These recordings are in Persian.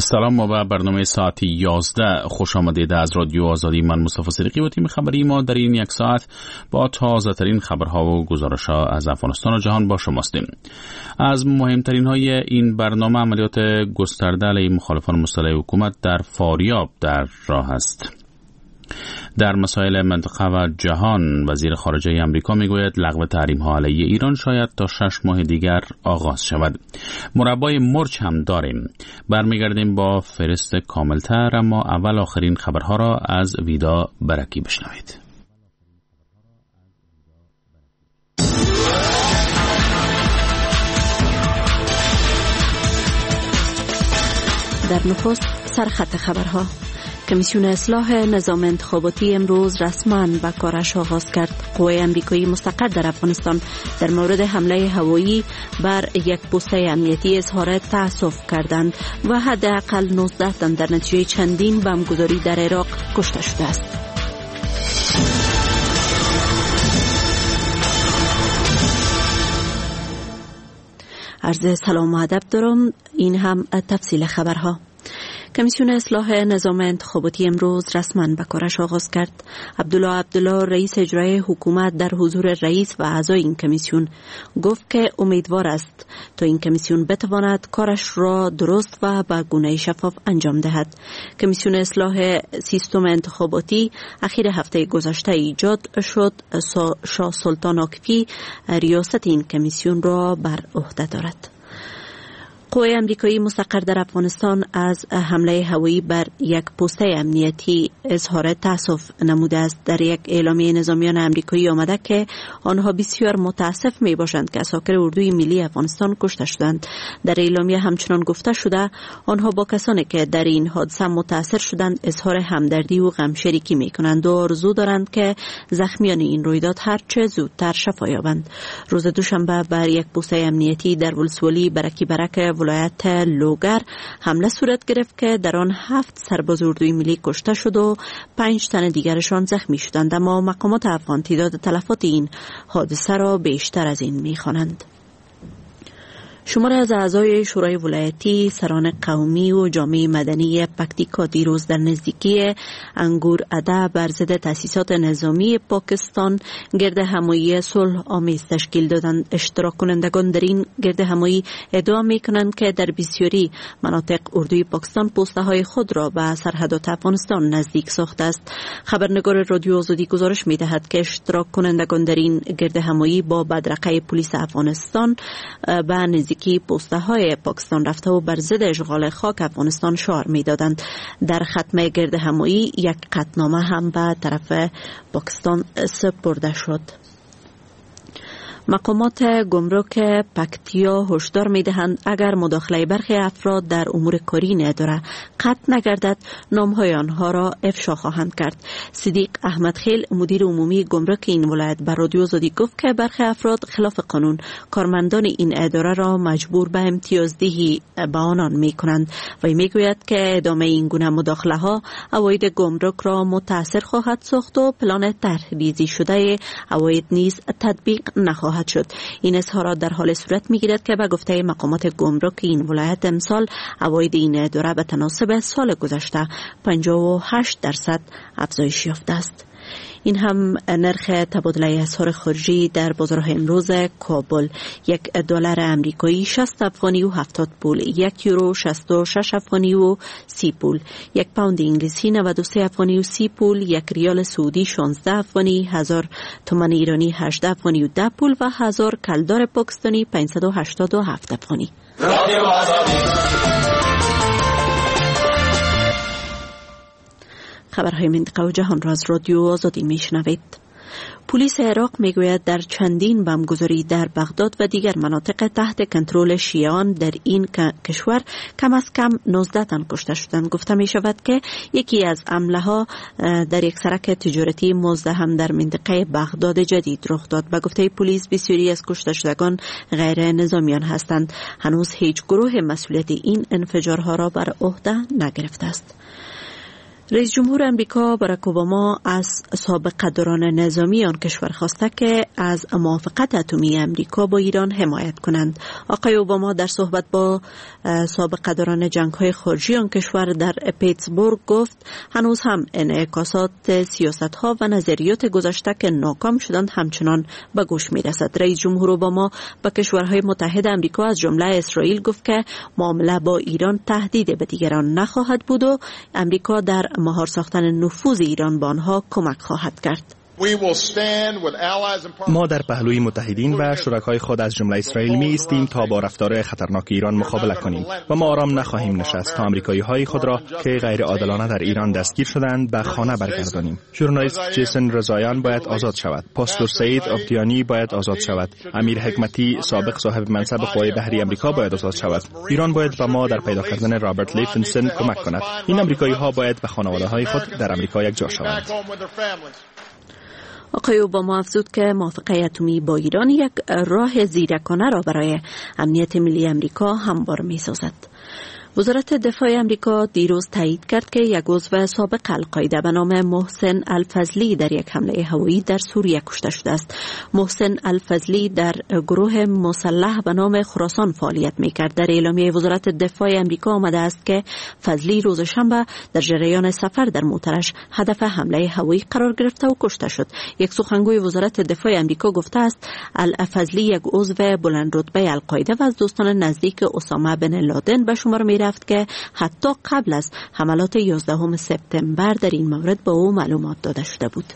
سلام، ما به برنامه ساعت 11 خوش آمدید از رادیو آزادی. من مصطفی صدیقی و تیم خبری ما در این یک ساعت با تازه ترین خبرها و گزارش‌ها از افغانستان و جهان با شما هستیم. از مهمترین های این برنامه عملیات گسترده علیه مخالفان مسلح حکومت در فاریاب در راه است. در مسائل منطقه و جهان وزیر خارجه امریکا میگوید لغو تحریم‌ها علیه ایران شاید تا 6 ماه دیگر آغاز شود. مربای مرچ هم داریم. برمیگردیم با فهرست کاملتر، اما اول آخرین خبرها را از ویدا برکی بشنوید. در نخست سرخط خبرها. کمیسیون اصلاح نظام انتخاباتی امروز رسما به کارش آغاز کرد. قوای امریکایی مستقر در افغانستان در مورد حمله هوایی بر یک پست امنیتی اظهار تأسف کردند و حداقل 19 تن در نتیجه چندین بمبگذاری در عراق کشته شده است. عرض سلام و ادب دارم. این هم تفصیل خبرها. کمیسیون اصلاح نظام انتخاباتی امروز رسما به کارش آغاز کرد. عبدالله رئیس اجرایی حکومت در حضور رئیس و اعضای این کمیسیون گفت که امیدوار است تا این کمیسیون بتواند کارش را درست و به گونه شفاف انجام دهد. کمیسیون اصلاح سیستم انتخاباتی اخیر هفته گذشته ایجاد شد. شاه سلطان آکفی ریاست این کمیسیون را بر عهده دارد. قوای امریکایی مستقر در افغانستان از حمله هوایی بر یک پست امنیتی اظهار تأسف نموده است. در یک اعلامیه نظامیان امریکایی آمده که آنها بسیار متاسف می باشند که عساکر اردوی ملی افغانستان کشته شدند. در اعلامیه همچنان گفته شده آنها با کسانی که در این حادثه متاثر شدند اظهار همدردی و غمشریکی می کنند و آرزو دارند که زخمیان این رویداد هرچه زودتر شفا یابند. روز دوشنبه بر یک پست امنیتی در ولسوالی برک ولایت لوگر حمله صورت گرفت که در آن 7 سرباز اردوی ملی کشته شد و 5 تن دیگرشان زخمی شدند، اما مقامات افغان تعداد تلفات این حادثه را بیشتر از این می‌خوانند. شماری از اعضای شورای ولایتی، سران قومی و جامعه مدنی پکتیکا دیروز در نزدیکی انگور اده بر ضد تأسیسات نظامی پاکستان گرد همایی صلح آمیز تشکیل دادند. اشتراک کنندگان در این گرد همایی ادعا می‌کنند که در بسیاری مناطق اردوی پاکستان پسته‌های خود را به سرحدات افغانستان نزدیک ساخته است. خبرنگار رادیو آزادی گزارش می‌دهد که اشتراک کنندگان در این گرد همایی با بدرقه پلیس افغانستان به نزدیکی پسته‌های پاکستان رفته و بر ضد اشغال خاک افغانستان شعار می‌دادند. در ختمه گرد همایی یک قطعنامه هم به طرف پاکستان سپرده شد. مقامات گمرک پکتیا هشدار می‌دهند اگر مداخله برخی افراد در امور کاری این اداره قطع نگردد نام‌های آنها را افشا خواهند کرد. صدیق احمد خیل مدیر عمومی گمرک این ولایت بر رادیو آزادی گفت که برخی افراد خلاف قانون کارمندان این اداره را مجبور به امتیازدهی به آنان می‌کنند و می‌گوید که ادامه این گونه مداخله‌ها عواید گمرک را متاثر خواهد ساخت و پلان طرح‌ریزی شده عواید نیز تطبیق نخواهد شد. این اظهارات در حال صورت می‌گیرد که به گفته مقامات گمرک این ولایت امسال عواید این اداره به تناسب سال گذشته 58% افزایش یافته است. این هم نرخ تبادله اسعار خارجی در بازارهای امروز کابل: $1 امریکایی 60 افغانی و 70 پول، €1 66 افغانی و 30 پول، یک پوند انگلیسی 93 افغانی و 30 پول، یک ریال سعودی 16 افغانی، 1000 تومان ایرانی 18 افغانی و 10 پول و 1000 کلدار پاکستانی 587 افغانی. خبرهای منطقه و جهان را از رادیو آزادی میشنوید. پلیس عراق میگوید در چندین بمبگذاری در بغداد و دیگر مناطق تحت کنترل شیعیان در این کشور کم از کم 19 تن کشته شدند. گفته می شود که یکی از حمله ها در یک سرک تجارتی مزدحم در منطقه بغداد جدید رخ داد. به گفته پلیس بسیاری از کشته شدگان غیر نظامیان هستند. هنوز هیچ گروه مسئولیت این انفجارها را بر عهده نگرفته است. رئیس جمهور امریکا باراک اوباما از سابقه‌داران نظامی آن کشور خواسته که از موافقت اتمی امریکا با ایران حمایت کنند. آقای اوباما در صحبت با سابقه‌داران جنگ‌های خارجی آن کشور در پیتسبورگ گفت هنوز هم انعکاسات سیاست‌ها و نظریات گذشته که ناکام شدند همچنان به گوش می‌رسد. رئیس جمهور اوباما با کشورهای متحد امریکا از جمله اسرائیل گفت که معامله با ایران تهدید به دیگران نخواهد بود و امریکا در مهار ساختن نفوذ ایران به آنها کمک خواهد کرد. ما در پهلوی متحدین و شرکای خود از جمله اسرائیل می ایستیم تا با رفتار خطرناک ایران مقابله کنیم و ما آرام نخواهیم نشست تا آمریکایی های خود را که غیر عادلانه در ایران دستگیر شدند به خانه برگردانیم. ژورنالیست جیسن رضاییان باید آزاد شود. پاستور سعید آفتیانی باید آزاد شود. امیر حکمتی سابق صاحب منصب قوای بحری آمریکا باید آزاد شود. ایران باید به ما در پیدا کردن رابرت لیفنسون کمک کند. این آمریکایی ها باید به خانواده های خود در آمریکا یک جا شوند. آقای اوباما افزود که موافقت اتمی با ایران یک راه زیرکانه را برای امنیت ملی امریکا هموار می‌سازد. وزارت دفاع امریکا دیروز تایید کرد که یک عضو سابق القاعده به نام محسن الفضلی در یک حمله هوایی در سوریه کشته شده است. محسن الفضلی در گروه مسلح به نام خراسان فعالیت می‌کرد. در اعلامیه وزارت دفاع امریکا آمده است که فضلی روز شنبه در جریان سفر در موترش هدف حمله هوایی قرار گرفته و کشته شد. یک سخنگوی وزارت دفاع امریکا گفته است الفضلی یک عضو بلند رتبه القاعده و از دوستان نزدیک اسامه بن لادن به شمار می‌رفت که حتی قبل از حملات 11 سپتامبر در این مورد به او معلومات داده شده بود.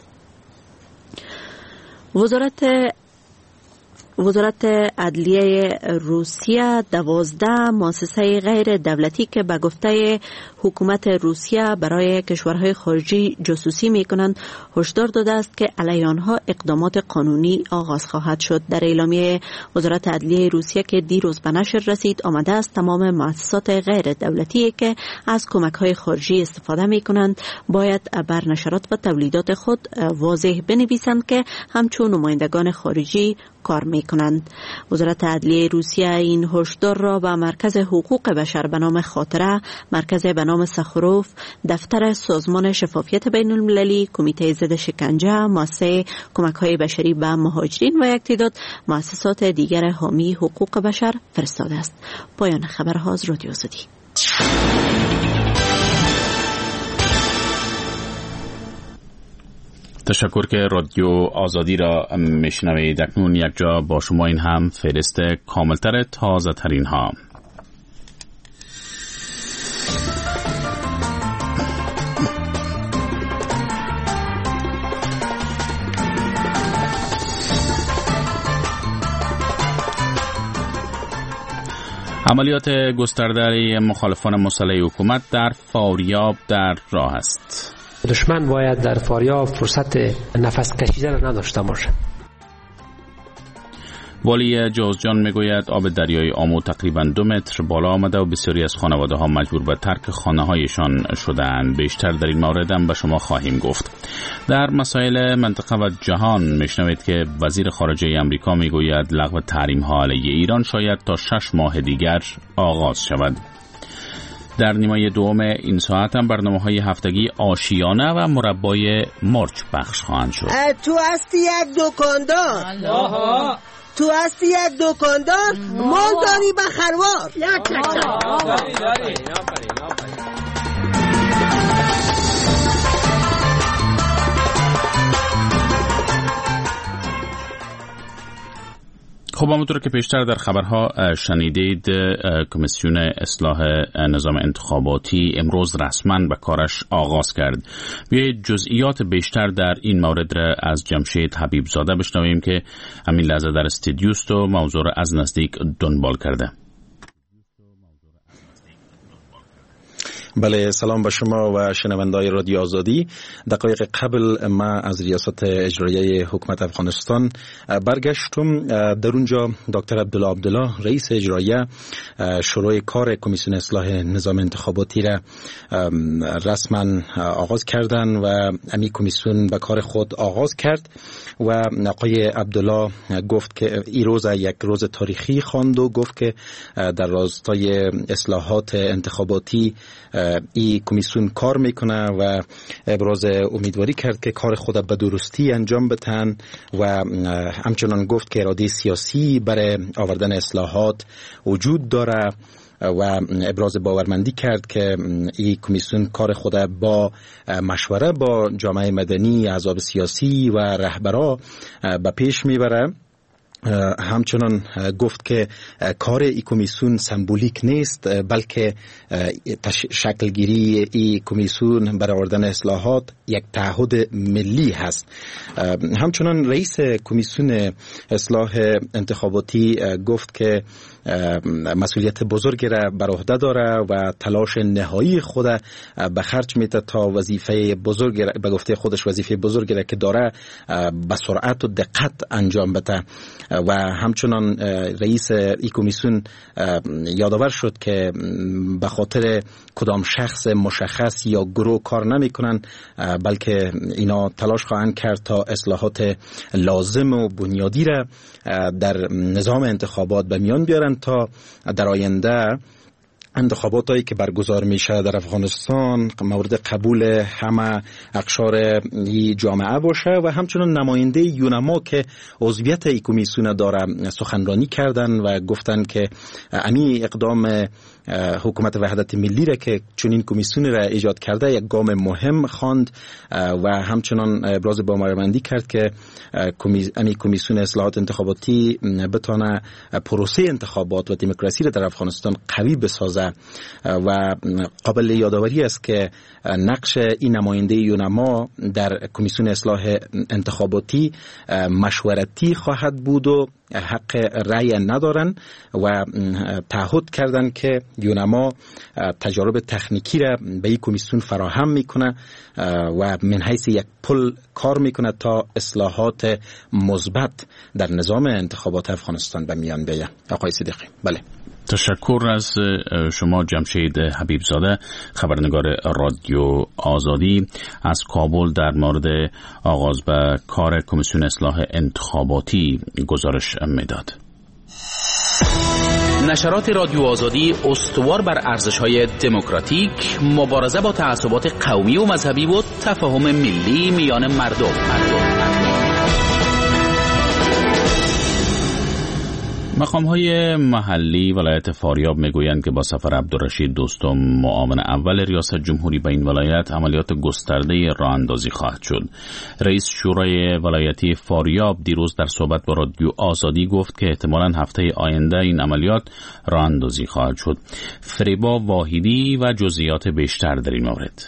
وزارت عدلیه روسیه 12 مؤسسه غیر دولتی که به گفته حکومت روسیه برای کشورهای خارجی جاسوسی می‌کنند هشدار داده است که علیه آنها اقدامات قانونی آغاز خواهد شد. در اعلامیه وزارت عدلیه روسیه که دیروز به نشر رسید آمده است تمام مؤسسات غیر دولتی که از کمک‌های خارجی استفاده می‌کنند باید بر نشرات و تولیدات خود واضح بنویسند که همچون نمایندگان خارجی کار می‌کنند. وزارت عدلیه روسیه این هشدار را به مرکز حقوق بشر به نام خاطره، مرکز به نام سخروف، دفتر سازمان شفافیت بین المللی، کمیته ضد شکنجه، مؤسسه کمک‌های بشری به مهاجرین و یک تعداد مؤسسات دیگر حامی حقوق بشر فرستاده است. پایان خبرها از رادیو آزادی. تشکر که رادیو آزادی را میشنوید. اکنون یک جا با شما این هم فهرست کاملتر تازه ترین ها. عملیات گسترده مخالفان مسلح حکومت در فاریاب در راه است. دشمن باید در فاریاب فرصت نفس کشیدن نداشته باشه. والی جوزجان میگوید آب دریای آمو تقریباً 2 متر بالا آمده و بسیاری از خانواده ها مجبور به ترک خانه هایشان شدند. بیشتر در این مورد هم به شما خواهیم گفت. در مسائل منطقه و جهان میشنوید که وزیر خارجه امریکا میگوید لغو تحریم ها علیه ایران شاید تا 6 ماه دیگر آغاز شود. در نیمه دوم این ساعت هم برنامه‌های هفتگی آشیانه و مربای مرچ پخش خواهند شد. تو هستی یک دکاندار. تو هستی یک دکاندار مال داری به خروار. داری. خب همونطور که پیشتر در خبرها شنیدید کمیسیون اصلاح نظام انتخاباتی امروز رسما به کارش آغاز کرد. بیایید جزئیات بیشتر در این مورد را از جمشید حبیب زاده بشنویم که همین لحظه در استودیوست و موضوع را از نزدیک دنبال کرده. بله، سلام به شما و شنوندای رادیو آزادی. دقایق قبل ما از ریاست اجرایی حکومت افغانستان برگشتم. در اونجا دکتر عبدالله رئیس اجرایی شروع کار کمیسیون اصلاح نظام انتخاباتی را رسما آغاز کردن و امی کمیسیون به کار خود آغاز کرد و آقای عبدالله گفت که این روز یک روز تاریخی خواند و گفت که در راستای اصلاحات انتخاباتی این کمیسیون کار میکنه و ابراز امیدواری کرد که کار خود به درستی انجام بدن و همچنان گفت که اراده سیاسی برای آوردن اصلاحات وجود داره و ابراز باورمندی کرد که این کمیسیون کار خود با مشوره با جامعه مدنی، احزاب سیاسی و رهبران به پیش میبره. همچنان گفت که کار ای کمیسیون سمبولیک نیست، بلکه شکلگیری ای کمیسیون برای آوردن اصلاحات یک تعهد ملی هست. همچنان رئیس کمیسیون اصلاح انتخاباتی گفت که مسئولیت بزرگی را بر عهده داره و تلاش نهایی خود به خرج میده تا وظیفه بزرگی را، به گفته خودش وظیفه بزرگی را که داره به سرعت و دقت انجام بده. و همچنان رئیس ای کمیسیون یادآور شد که به خاطر کدام شخص مشخص یا گروه کار نمیکنن، بلکه اینا تلاش خواهند کرد تا اصلاحات لازم و بنیادی را در نظام انتخابات به میان بیارن تا در آینده انتخابات هایی که برگزار میشه در افغانستان مورد قبول همه اقشار جامعه باشه. و همچنان نماینده یونما که عضویت ای کمیسیون داره سخنرانی کردن و گفتن که امی اقدام حکومت وحدت ملی را که چنین کمیسیون را ایجاد کرده یک گام مهم خواند و همچنان ابراز باورمندی کرد که امی کمیسیون اصلاحات انتخاباتی بتونه پروسه انتخابات و دموکراسی را در افغانستان قوی بسازه. و قابل یادآوری است که نقش این نماینده یونما در کمیسیون اصلاح انتخاباتی مشورتی خواهد بود و حق رأی ندارن و تعهد کردن که یونما تجارب تکنیکی را به این کمیسیون فراهم میکنه و من حیث یک پل کار میکنه تا اصلاحات مثبت در نظام انتخابات افغانستان به میان بیاید. آقای صدیقی. بله. تشکر از شما جمشید حبیبزاده، خبرنگار رادیو آزادی از کابل در مورد آغاز به کار کمیسیون اصلاح انتخاباتی گزارش میداد. نشرات رادیو آزادی استوار بر ارزش‌های دموکراتیک، مبارزه با تعصبات قومی و مذهبی و تفاهم ملی میان مردم. مقام‌های محلی ولایت فاریاب میگویند که با سفر عبدالرشید دوستم معاون اول ریاست جمهوری به این ولایت عملیات گسترده راه اندازی خواهد شد. رئیس شورای ولایتی فاریاب دیروز در صحبت با رادیو آزادی گفت که احتمالاً هفته آینده این عملیات راه اندازی خواهد شد. فریبا واحدی و جزئیات بیشتر در این مورد.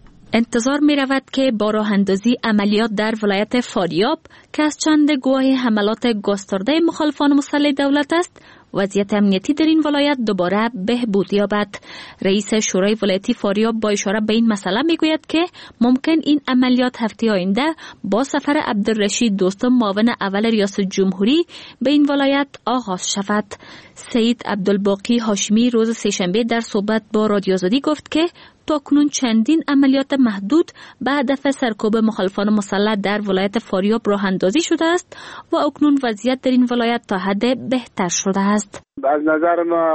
انتظار می رود که با راه اندازی عملیات در ولایت فاریاب که از چند گواه حملات گسترده مخالفان مسلح دولت است، وضعیت امنیتی در این ولایت دوباره بهبود یابد. رئیس شورای ولایتی فاریاب با اشاره به این مسئله می گوید که ممکن این عملیات هفته آینده با سفر عبدالرشید دوستم معاون اول ریاست جمهوری به این ولایت آغاز شود. سید عبدالباقی هاشمی روز سه‌شنبه در صحبت با رادیو آزادی گفت که تاکنون چندین عملیات محدود به هدف سرکوب مخالفان مسلح در ولایت فاریاب راه اندازی شده است و اکنون وضعیت در این ولایت تا حد بهتر شده است. از نظر ما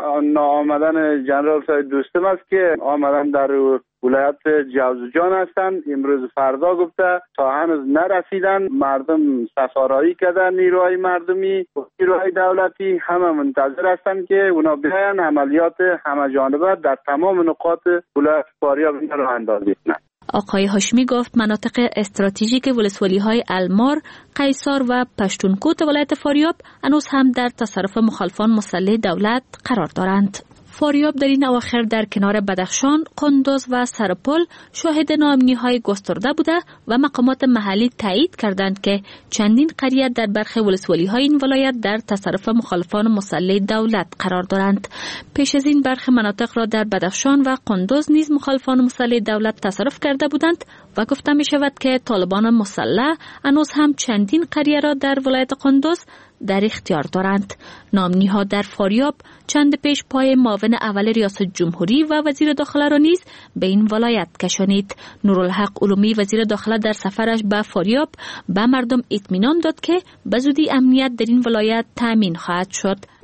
ناآمدن جنرال سید دوستم است که آمدن در ولایت جوزجان هستند. امروز فردا گفته تا هنوز نرسیدن. مردم سفارایی کردن، نیروهای مردمی و نیروهای دولتی همه منتظر هستند که اونا بیاین عملیات همه جانبه در تمام نقاط ولایت فاریاب راه اندازی کنند. آقای هاشمی گفت مناطق استراتژیک ولسوالی‌های المار، قیصار و پشتونکوت ولایت فاریاب هنوز هم در تصرف مخالفان مسلح دولت قرار دارند. فاریاب در این اواخر در کنار بدخشان، قندوز و سرپل شاهد ناامنی‌های گسترده بوده و مقامات محلی تایید کردند که چندین قریه در برخی ولسوالی‌های این ولایت در تصرف مخالفان مسلح دولت قرار دارند. پیش از این برخی مناطق را در بدخشان و قندوز نیز مخالفان مسلح دولت تصرف کرده بودند و گفته می شود که طالبان مسلح هنوز هم چندین قریه را در ولایت قندوز در اختیار دارند. ناامنی‌ها در فاریاب چند پیش پای معاون اول ریاست جمهوری و وزیر داخله را نیز به این ولایت کشانید. نورالحق علومی وزیر داخله در سفرش به فاریاب به مردم اطمینان داد که به زودی امنیت در این ولایت تامین خواهد شد.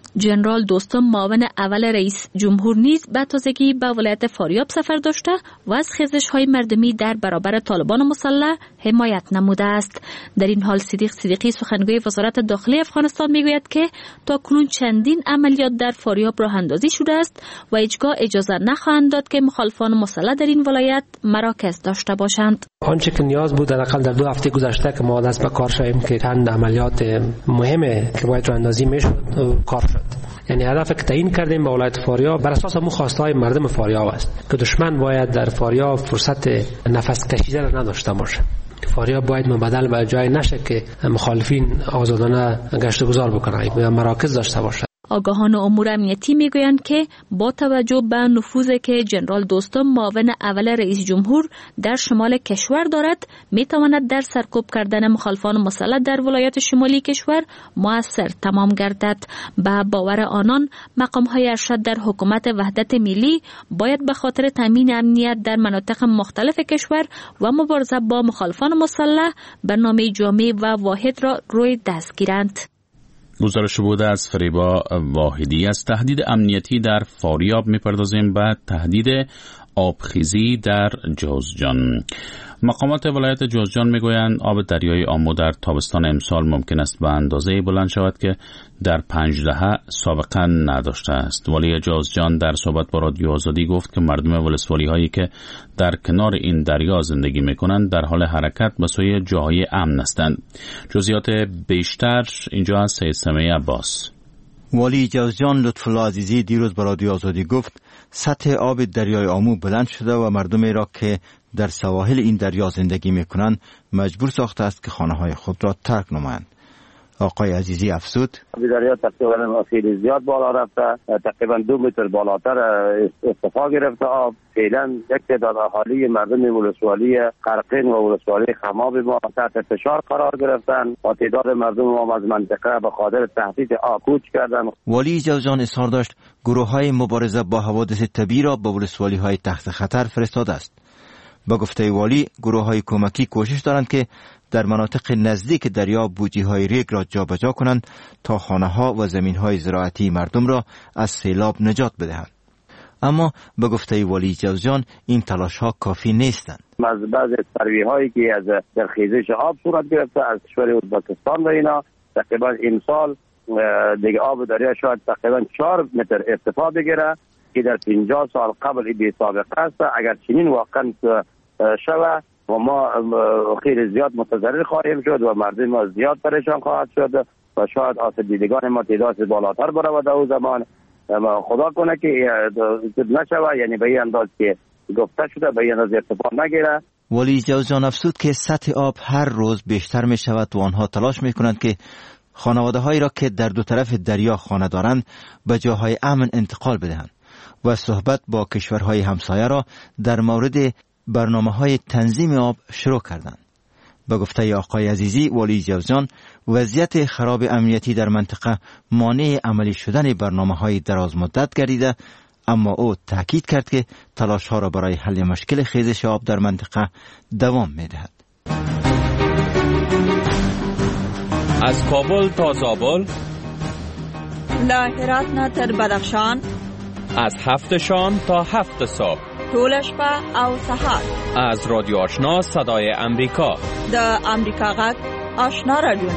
جنرال دوستم معاون اول رئیس جمهور نیز به تازگی به ولایت فاریاب سفر داشته و از خیزش‌های مردمی در برابر طالبان مسلح حمایت نموده است. در این حال صدیق صدیقی سخنگوی وزارت داخلی افغانستان میگوید که تاکنون چندین عملیات در فاریاب راه اندازی شده است و هیچگاه اجازه نخواهند داد که مخالفان مسلح در این ولایت مراکز داشته باشند. آنچه که نیاز بود حداقل در 2 هفته گذشته که ما دست به کار شدیم که چند عملیات مهمه که باید راه اندازی میشد کار شد. یعنی هدف که تعیین کردیم به ولایت فاریاب بر اساس خواستهای مردم فاریاب است که دشمن باید در فاریاب فرصت نفس کشیدن نداشته باشه. فاریاب باید مبدل به جای نشه که مخالفین آزادانه گشت و گذار بکنند یا مراکز داشته باشه. آگاهان امور امنیتی میگویند که با توجه به نفوذی که جنرال دوستم معاون اول رئیس جمهور در شمال کشور دارد میتواند در سرکوب کردن مخالفان مسلح در ولایت شمالی کشور مؤثر تمام گردد. به باور آنان مقام‌های ارشد در حکومت وحدت ملی باید به خاطر تامین امنیت در مناطق مختلف کشور و مبارزه با مخالفان مسلح برنامه جامع و واحد را روی دست گیرند. گزارش بوده از فریبا واحدی. از تهدید امنیتی در فاریاب میپردازیم به تهدید آبخیزی در جوزجان. مقامات ولایت جوزجان میگویند آب دریای آمو در تابستان امسال ممکن است به اندازه بلند شود که در 5 دهه سابقا نداشته است. والی جوزجان در صحبت با رادیو آزادی گفت که مردم ولسوالی هایی که در کنار این دریا زندگی میکنند در حال حرکت به سوی جاهای امن هستند. جزئیات بیشتر اینجا از سید سمیع عباس. والی جوزجان لطفالله عزیزی دیروز با رادیو آزادی گفت سطح آب دریای آمو بلند شده و مردمی را که در سواحل این دریا زندگی میکنند مجبور ساخته است که خانه‌های خود را ترک نمایند. آقای عزیزی افزود دریا تقریبا خیلی زیاد بالا رفته، تقریبا 2 متر بالاتر ارتفاع گرفته آب. فعلا یک تعداد اهالی مردم ولسوالی قرقین و ولسوالی خماب ما تحت فشار قرار گرفتن و تعداد مردم ما از منطقه به خاطر تهدید آب کوچ کردن. والی جوزجان اصرار داشت گروه‌های مبارزه با حوادث طبیعی را به ولسوالی‌های تحت خطر فرستاده است. با گفته والی گروه‌های کمکی کوشش دارند که در مناطق نزدیک دریا بوجی‌های ریگ را جابجا کنند تا خانه‌ها و زمین‌های زراعتی مردم را از سیلاب نجات بدهند. اما به گفته والی جوزجان این تلاش‌ها کافی نیستند. از بعض سروی‌هایی که از در خیزش آب صورت گرفته از کشور ازبکستان و اینا تقریبا امسال دیگه آب دریا شاید تقریبا 4 متر ارتفاع بگیره که در 50 سال قبل بی سابقه است. اگر چنین واقعا شود و ما خیلی زیاد متضرر خواهیم شد و مردم ما زیاد پریشان خواهد شد و شاید آسیب دیدگان ما تعداد بالاتر برود در اون زمان. خدا کنه که نشود، یعنی به این انداز که گفته شده به این انداز ارتفاع نگیره. والی جوزجان افزود که سطح آب هر روز بیشتر می شود و آنها تلاش می کنند که خانواده هایی را که در دو طرف دریا خانه دارند به جاهای امن انتقال بدهند و صحبت با کشورهای همسایه را در مورد برنامه‌های تنظیم آب شروع کردند. به گفته آقای عزیزی والی جوزجان وضعیت خراب امنیتی در منطقه مانع عملی شدن برنامه‌های دراز مدت گردیده، اما او تاکید کرد که تلاش‌ها را برای حل مشکل خیزش آب در منطقه دوام می‌دهد. از کابل تا زابل، له هرات نه تر بدخشان، از 7 شام تا 7 صبح، ټول شپه او سهار، از رادیو آشنا صدای امریکا، د امریکا غږ آشنا رادیو.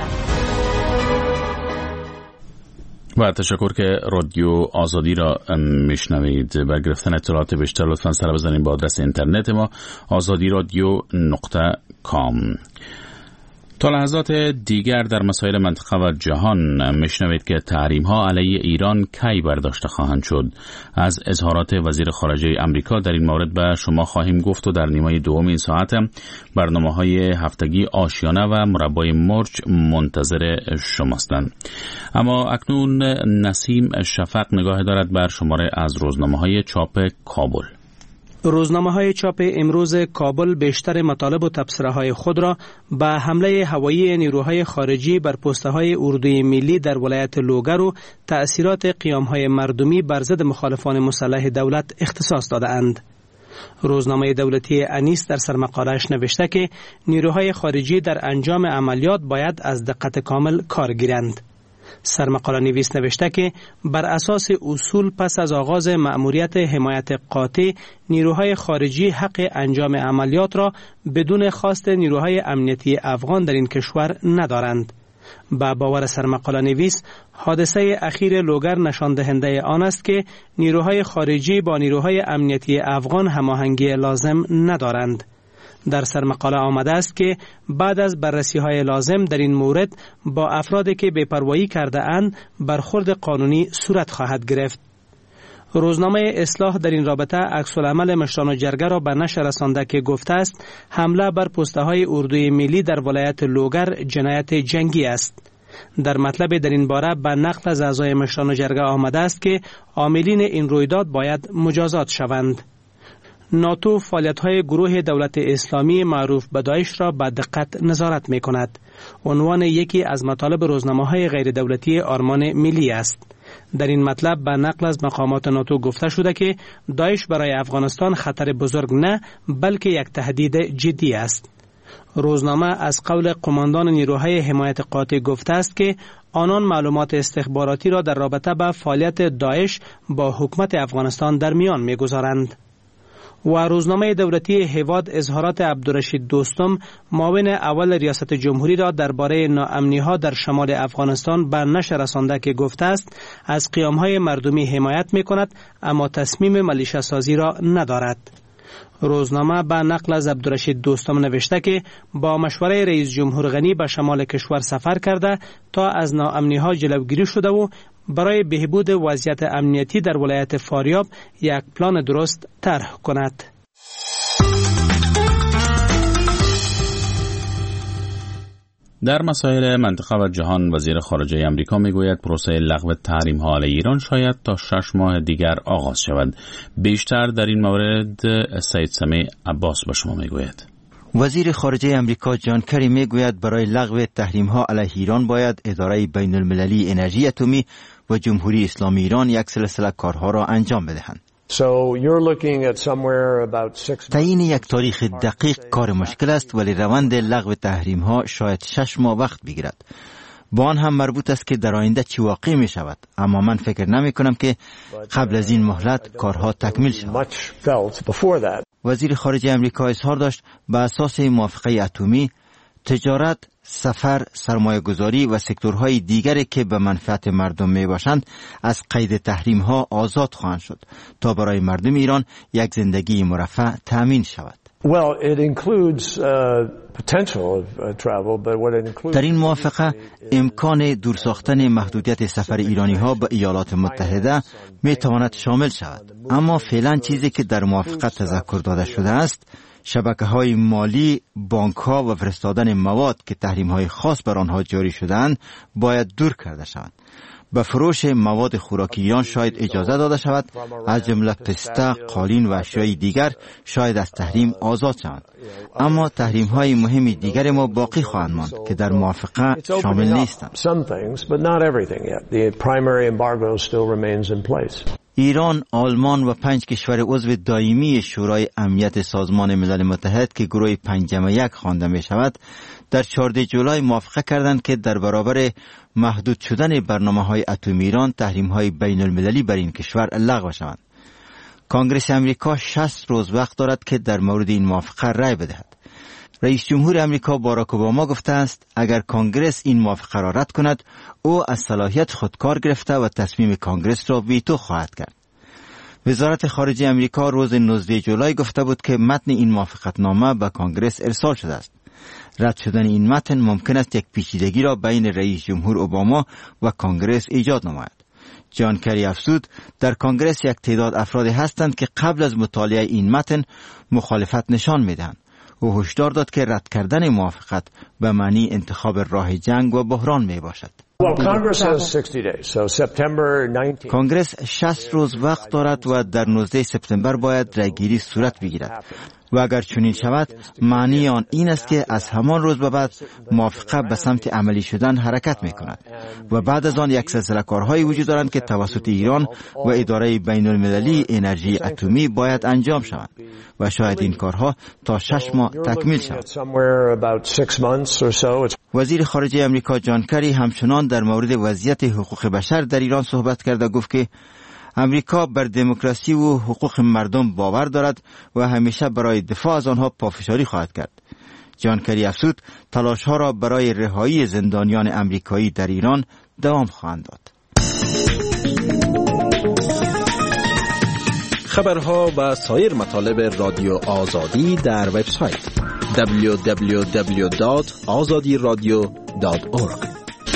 و تشکر که رادیو آزادی را میشنوید. برای گرفتن اطلاعات بیشتر لطفاً سر بزنید به آدرس اینترنت ما azadiradio.com. تا لحظات دیگر در مسائل منطقه و جهان میشنوید که تحریم‌ها علیه ایران کی برداشته خواهند شد. از اظهارات وزیر خارجه آمریکا در این مورد به شما خواهیم گفت و در نیمه دوم این ساعت برنامه‌های هفتگی آشیانه و مربای مرج منتظر شماستند. اما اکنون نسیم شفق نگاه دارد بر شماره از روزنامه‌های چاپ کابل. روزنامه‌های چاپ امروز کابل بیشتر مطالب و تبصره‌های خود را به حمله هوایی نیروهای خارجی بر پست‌های اردوی ملی در ولایت لوگر و تأثیرات قیام‌های مردمی بر ضد مخالفان مسلح دولت اختصاص داده‌اند. روزنامه دولتی انیس در سرمقاله‌اش نوشته که نیروهای خارجی در انجام عملیات باید از دقت کامل کار گیرند. سرمقاله نویس نوشته که بر اساس اصول پس از آغاز مأموریت حمایت قاطع نیروهای خارجی حق انجام عملیات را بدون خواست نیروهای امنیتی افغان در این کشور ندارند. با باور سرمقاله نویس، حادثه اخیر لوگر نشان دهنده آن است که نیروهای خارجی با نیروهای امنیتی افغان هماهنگی لازم ندارند. در سرمقاله آمده است که بعد از بررسی‌های لازم در این مورد با افرادی که بی‌پروایی کرده اند برخورد قانونی صورت خواهد گرفت. روزنامه اصلاح در این رابطه عکس‌العمل مشران و جرگه را به نشر رسانده که گفته است حمله بر پست‌های اردوی ملی در ولایت لوگر جنایت جنگی است. در مطلب در این باره به نقل از اعضای مشران و جرگه آمده است که عاملین این رویداد باید مجازات شوند. ناتو فعالیت‌های گروه دولت اسلامی معروف به داعش را به دقت نظارت می‌کند. عنوان یکی از مطالب روزنامه‌های غیر دولتی آرمان ملی است. در این مطلب به نقل از مقامات ناتو گفته شده که داعش برای افغانستان خطر بزرگ نه بلکه یک تهدید جدی است. روزنامه از قول قماندان نیروهای حمایت قاطع گفته است که آنان معلومات استخباراتی را در رابطه با فعالیت داعش با حکومت افغانستان در میان می‌گذارند. و روزنامه دولتی هواد اظهارات عبدالرشید دوستم معاون اول ریاست جمهوری را درباره ناامنی‌ها در شمال افغانستان به نشر رسانده که گفته است از قیام‌های مردمی حمایت می‌کند اما تصمیم ملیشه سازی را ندارد. روزنامه به نقل از عبدالرشید دوستم نوشته که با مشوره رئیس جمهور غنی به شمال کشور سفر کرده تا از ناامنی‌ها جلوگیری شده و برای بهبود وضعیت امنیتی در ولایت فاریاب یک پلان درست طرح کند. در مسائل منطقه و جهان، وزیر خارجه آمریکا میگوید پروسه لغو تحریم‌ها علیه ایران شاید تا 6 ماه دیگر آغاز شود. بیشتر در این مورد سید سمیع عباس به شما میگوید. وزیر خارجه آمریکا جان کری میگوید برای لغو تحریم‌ها علیه ایران باید اداره بین المللی انرژی اتمی و جمهوری اسلامی ایران یک سلسله کارها را انجام بدهند. تعیین یک تاریخ دقیق کار مشکل است، ولی روند لغو تحریم‌ها شاید 6 ماه وقت بگیرد. با آن هم مربوط است که در آینده چی واقع می شود، اما من فکر نمی کنم که قبل از این مهلت کارها تکمیل شود. وزیر خارجه آمریکا اظهار داشت به اساس موافقه اتمی، تجارت، سفر، سرمایه گذاری و سکتورهای دیگری که به منفعت مردم می باشند از قید تحریم ها آزاد خواهند شد تا برای مردم ایران یک زندگی مرفه تأمین شود. در این موافقه امکان دور ساختن محدودیت سفر ایرانی ها به ایالات متحده می تواند شامل شود، اما فعلا چیزی که در موافقه تذکر داده شده است شبکه‌های مالی، بانک‌ها و فرستادن مواد که تحریم‌های خاص بر آنها جاری شده‌اند باید دور کرده شوند. به فروش مواد خوراکی ایران شاید اجازه داده شود، از جمله پسته، قالین و اشیای دیگر شاید از تحریم آزاد شوند. اما تحریم‌های مهم دیگر ما باقی خواهند ماند که در موافقه شامل نیستند. ایران، آلمان و 5 کشور عضو دائمی شورای امنیت سازمان ملل متحد که گروه 5+1 خوانده می شود، در 14 جولای موافقه کردند که در برابر محدود شدن برنامه‌های اتمی ایران تحریم‌های بین المللی بر این کشور لغو شوند. کنگره آمریکا 60 روز وقت دارد که در مورد این موافقه رای بدهد. رئیس جمهور آمریکا باراک اوباما گفته است اگر کنگره این موافقه را رد کند، او از صلاحیت خود کار گرفته و تصمیم کنگره را ویتو خواهد کرد. وزارت خارجه آمریکا روز 19 جولای گفته بود که متن این موافقتنامه به کنگره ارسال شده است. رد شدن این متن ممکن است یک پیچیدگی را بین رئیس جمهور اوباما و کنگره ایجاد نماید. جان کری افزود در کنگره یک تعداد افرادی هستند که قبل از مطالعه این متن مخالفت نشان میدهند. او هشدار داد که رد کردن موافقت به معنی انتخاب راه جنگ و بحران می باشد. کنگره 60 روز وقت دارد و در 19 سپتامبر باید رایگیری صورت بگیرد و اگر چنین شود معنی آن این است که از همان روز به بعد موافقه به سمت عملی شدن حرکت می کند و بعد از آن یک سلسله کارهایی وجود دارند که توسط ایران و اداره بین المللی انرژی اتمی باید انجام شوند و شاید این کارها تا 6 ماه تکمیل شود. وزیر خارجه آمریکا جان کری همچنان در مورد وضعیت حقوق بشر در ایران صحبت کرد و گفت که امریکا بر دموکراسی و حقوق مردم باور دارد و همیشه برای دفاع از آنها پافشاری خواهد کرد. جان کری افزود تلاش‌ها را برای رهایی زندانیان امریکایی در ایران دوام خواهند داد. خبرها و سایر مطالب رادیو آزادی در وبسایت www.azadiradio.org.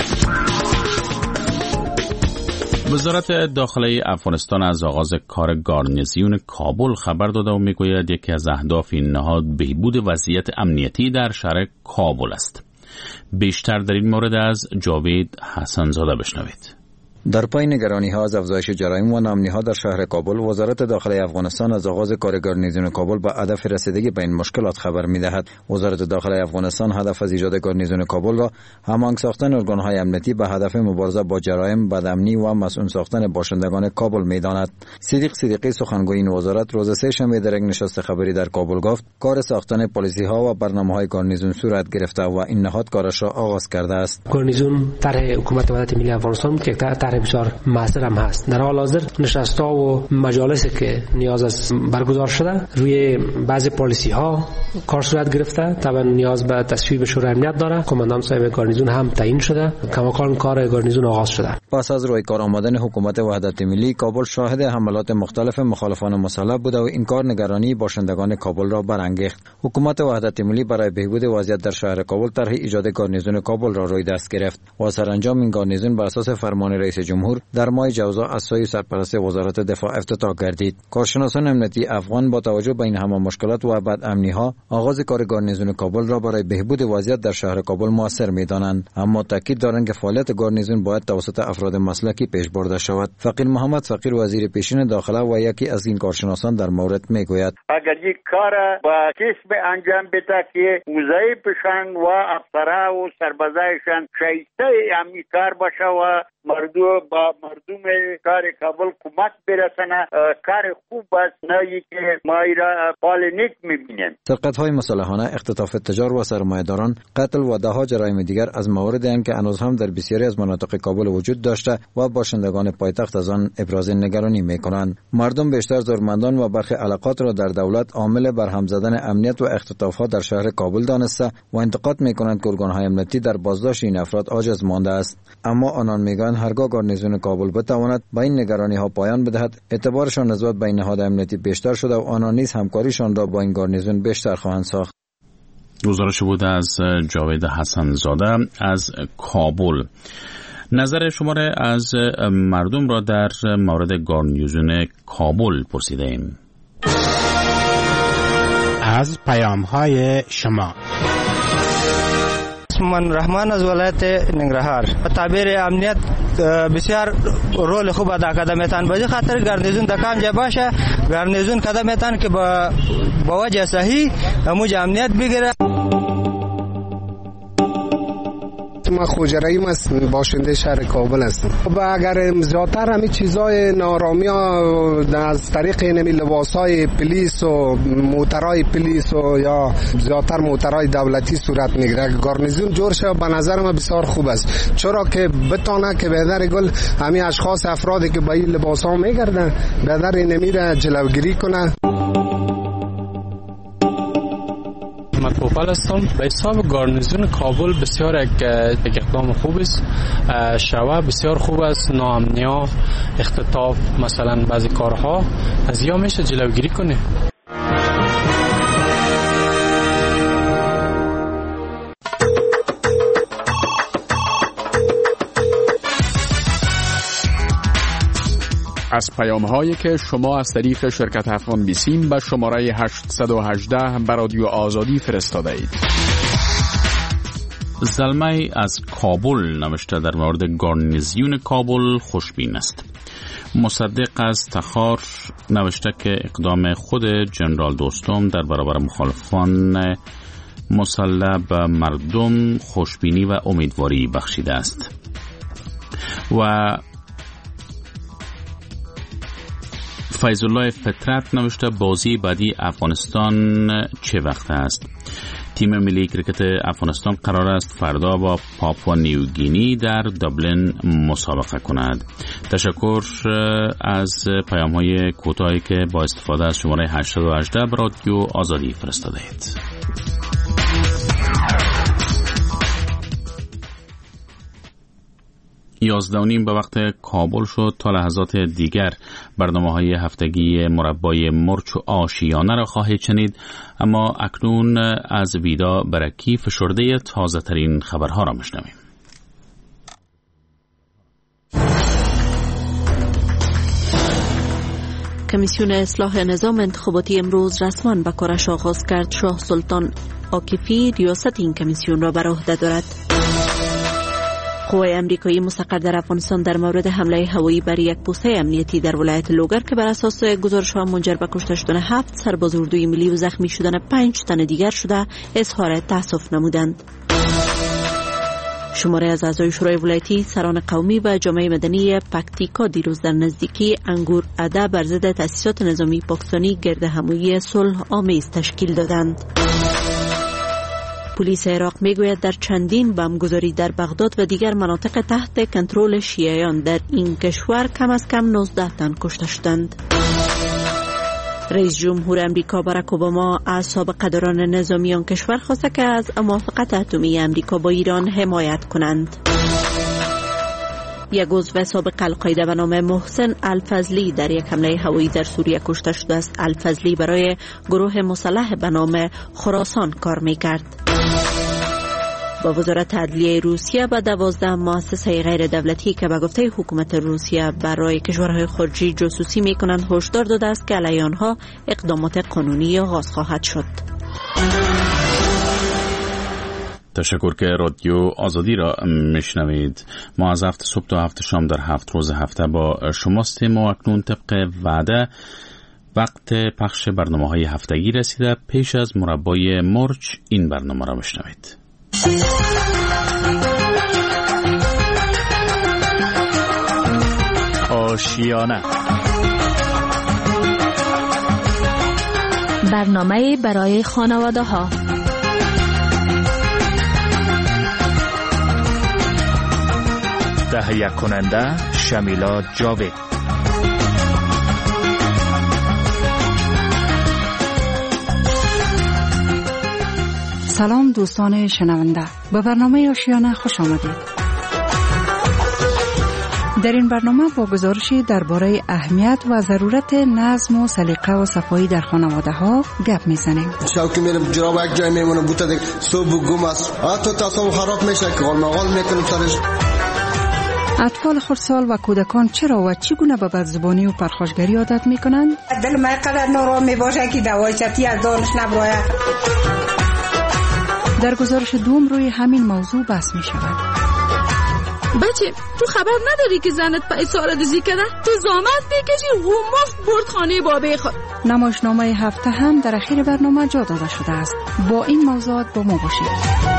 وزارت داخلی افغانستان از آغاز کار گارنیزیون کابل خبر داده و میگوید یکی از اهداف این نهاد بهبود وضعیت امنیتی در شهر کابل است. بیشتر در این مورد از جاوید حسن‌زاده بشنوید. در پای نگرانی‌ها از افزایش جرایم و ناامنی‌ها در شهر کابل، وزارت داخلی افغانستان از آغاز کار گارنیزیون کابل به هدف رسیدگی به این مشکلات خبر می‌دهد. وزارت داخلی افغانستان هدف از ایجاد گارنیزیون کابل را هماهنگ ساختن ارگان‌های امنیتی به هدف مبارزه با جرایم، بدامنی و مسئول ساختن باشندگان کابل می‌داند. صدیق صدیقی سخنگوی این وزارت روز سه‌شنبه در یک نشست خبری در کابل گفت کار ساختن پلیسی‌ها و برنامه‌های گارنیزیون صورت گرفته و این نهاد کارش را آغاز کرده است. گارنیزیون طرح حکومت وحدت ملی افغانستان که طرح بسیار موثر هم هست. در حال حاضر نشست‌ها و مجالسی که نیاز است برگزار شده، روی بعضی پالیسی ها کار صورت گرفته. طبعا نیاز به تصویب شورای امنیت داره. کماندان صاحب گارنیزیون هم تعیین شده. کماکان کار گارنیزیون آغاز شده. پس از روی کار آمدن حکومت وحدت ملی، کابل شاهد حملات مختلف مخالفان مسلح بوده و این کار نگرانی باشندگان کابل را برانگیخت. حکومت وحدت ملی برای بهبود وضعیت در شهر کابل طرح ایجاد گارنیزیون کابل را روی دست گرفت و سرانجام این گارنیزیون بر اساس فرمان رئیس جمهور در ماه جوزا از سوی سرپرست وزارت دفاع افتتاح گردید. کارشناسان امنیتی افغان با توجه به این همه مشکلات و بدامنی‌ها آغاز کار گارنیزیون کابل را برای بهبود وضعیت در شهر کابل موثر می‌دانند، اما تاکید دارند که فعالیت گارنیزیون باید توسط افراد مسلکی پیش برده شود. فقیر محمد فقیر وزیر پیشین داخله و یکی از این کارشناسان در مورد میگوید اگر یک کار با کسب انجام بده که وظایفشان و افسرها و سربازایشان شایسته همین کار باشه و مردم کار کابل کمک برسنه، کار خوب است، نه که ما را پالنیک میبینیم. سرقت‌های مسلحانه، اختطاف تجار و سرمایه‌داران، قتل و ده‌ها جرایم دیگر از مواردی است که هنوز هم در بسیاری از مناطق کابل وجود داشته و باشندگان پایتخت از آن ابراز نگرانی می‌کنند. مردم بیشتر ضرورمندان و برخی علاقات را در دولت عامل برهم زدن امنیت و اختطاف‌ها در شهر کابل دانسته و انتقاد می‌کنند که ارگان‌های امنیتی در بازداشت این افراد عاجز مانده است. اما آنان می‌گویند هرگاه گارنیزیون کابل بتواند با این نگرانی‌ها پایان بدهد، اعتبارشان نسبت به این نهاد امنیتی بیشتر شده و آنان نیز همکاریشان را با این گارنیزیون بیشتر خواهند ساخت. گزارش بود از جاوید حسن‌زاده از کابل. نظر شما را از مردم را در مورد گارنیزیون کابل پرسیدیم. از پیام‌های شما. من رحمان از ولایت ننگرهار. تعبیر امنیت بسیار رول خوب ادا کرده میتن، به خاطر گارنیزیون در کام جا باشه، گارنیزیون کده میتن که با وجه صحیح موج امنیت بگیره. من خوجا رحیم است، باشنده شهر کابل هستم. و اگر زیادتر همین چیزای نارامی از طریق اینمی لباسای پلیس و موترهای پلیس و یا زیادتر موترهای دولتی صورت میگیره، گارنیزیون جور شه به نظر من بسیار خوب است، چرا که بتونه که بهتر گل همین اشخاص افرادی که با این لباسا میگردن بهتر اینمی را جلوگیری کنه. توفل هستم. به حساب گارنیزیون کابل بسیار یک اقدام خوب است، شوا بسیار خوب است، ناامنی، اختطاف، مثلا بعضی کارها از یا میشه جلوگیری کنه. از پیام‌هایی که شما از طریق شرکت افغان بیسیم به شماره 818 به رادیو آزادی فرستاده اید. زلمه از کابل نوشته در مورد گارنیزیون کابل خوشبین است. مصدق از تخار نوشته که اقدام خود جنرال دوستم در برابر مخالفان مسلح به مردم خوشبینی و امیدواری بخشیده است. و فیض الله فطرت نوشته بازی بعدی افغانستان چه وقت است؟ تیم ملی کرکت افغانستان قرار است فردا با پاپوا نیوگینی در دابلین مسابقه کند. تشکر از پیام‌های کوتاهی که با استفاده از شماره 818 به رادیو آزادی فرستاده اید. 11:30 به وقت کابل شد. تا لحظات دیگر برنامه‌های هفتگی مربای مرچ و آشیانه را خواهید شنید، اما اکنون از ویدا برکی فشرده تازه ترین خبرها را میشنویم. کمیسیون اصلاح نظام انتخاباتی امروز رسما به کارش آغاز کرد. شاه سلطان عاکفی ریاست این کمیسیون را بر عهده دارد. قوای امریکایی مستقر در افغانستان در مورد حمله هوایی بر یک پوسته امنیتی در ولایت لوگر که بر اساس گزارش‌ها منجر به کشته شدن 7 سرباز اردوی ملی و زخمی شدن 5 تن دیگر شده اظهار تأسف نمودند. شماره از اعضای شورای ولایتی، سران قومی و جامعه مدنی پکتیکا دیروز در نزدیکی انگور اده بر ضد تأسیسات نظامی پاکستانی گرد همایی صلح آمیز تشکیل دادند. پلیس عراق میگوید در چندین بمبگذاری در بغداد و دیگر مناطق تحت کنترل شیعیان در این کشور کم از کم 19 تن کشته شدند. رئیس جمهور امریکا باراک اوباما از سابقه‌داران نظامی آن کشور خواسته که از موافقت اتمی امریکا با ایران حمایت کنند. یک عضو سابق القاعده به نام محسن الفضلی در یک حمله هوایی در سوریه کشته شده است. الفضلی برای گروه مسلح به نام خراسان کار می‌کرد. با وزارت عدلیه روسیه به 12 مؤسسه غیر دولتی که به گفته حکومت روسیه برای کشورهای خارجی جاسوسی می‌کنند هشدار داده است که علیه آنها اقدامات قانونی آغاز خواهد شد. تشکر که رادیو آزادی را میشنوید. ما از هفت صبح تا هفت شام در 7 روز هفته با شماستیم و اکنون طبق وعده وقت پخش برنامه‌های هفتگی رسیده. پیش از مربای مرچ این برنامه را بشنوید. آشیانه، برنامه برای خانواده ها. تهیه کننده شمیلا جاوید. سلام دوستان شنونده، به برنامه آشیانه خوش آمدید. در این برنامه با گزارشی درباره اهمیت و ضرورت نظم و سلیقه و صفایی در خانواده ها گپ میزنیم. شوکی میرم جراب یک جای میمونه بوده دیگه صبح گم است، حتی تصاوب خراب میشه که غالمغال میکنم سرش. اطفال خردسال و کودکان چرا و چگونه به بدزبانی و پرخاشگری عادت میکنند؟ دل ما قدر نارام میباشه که دوای چتی از دانش نبراید. در گزارش دوم روی همین موضوع بحث می شود. بچه تو خبر نداری که زنت پای سارادزی کرده؟ تو زامت بکشی و مفت برد خانه بابه خود. نمایشنامه هفته هم در اخیر برنامه جا داده شده است. با این موضوعات با ما باشید.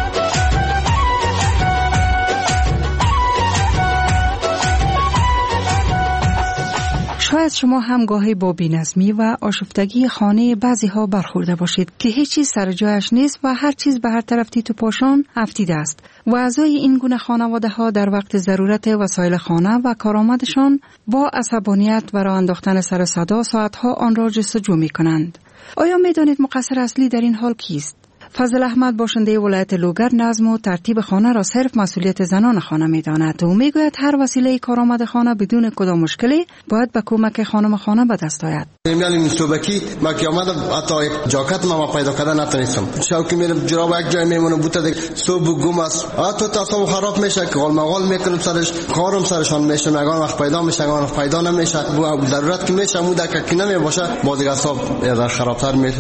شاید شما هم گاهی با بی‌نظمی و آشفتگی خانه بعضی ها برخورده باشید که هیچ چیز سر جایش نیست و هر چیز به هر طرف تیت و پاشان افتیده است و اعضای این گونه خانواده ها در وقت ضرورت وسایل خانه و کارآمدشان با عصبانیت و راه انداختن سر صدا ساعتها آن را جستجو می کنند. آیا می دانید مقصر اصلی در این حال کیست؟ فضل احمد باشنده ولایت لوگر نظم و ترتیب خانه را صرف مسئولیت زنان خانه می‌داند و میگوید هر وسیله کارآمد خانه بدون کدام مشکلی باید به کمک خانم خانه به دست آید. میانیم صبحی ما که آمدم حتی یک جاکت ما پیدا کردن نتونستم. شوکی میرم جراب یک جای میمونه بوده دیگه صبح گم است، حتی تصاوب خراب میشه که غالمغال میکنم سرش، کارم سرشان میشه، مگان وقت پیدا میشه مگان وقت پیدا نمیشه. ضرورت که میشه مودا که نمیباشه با دیگه حساب خرابتر میشه دیگه.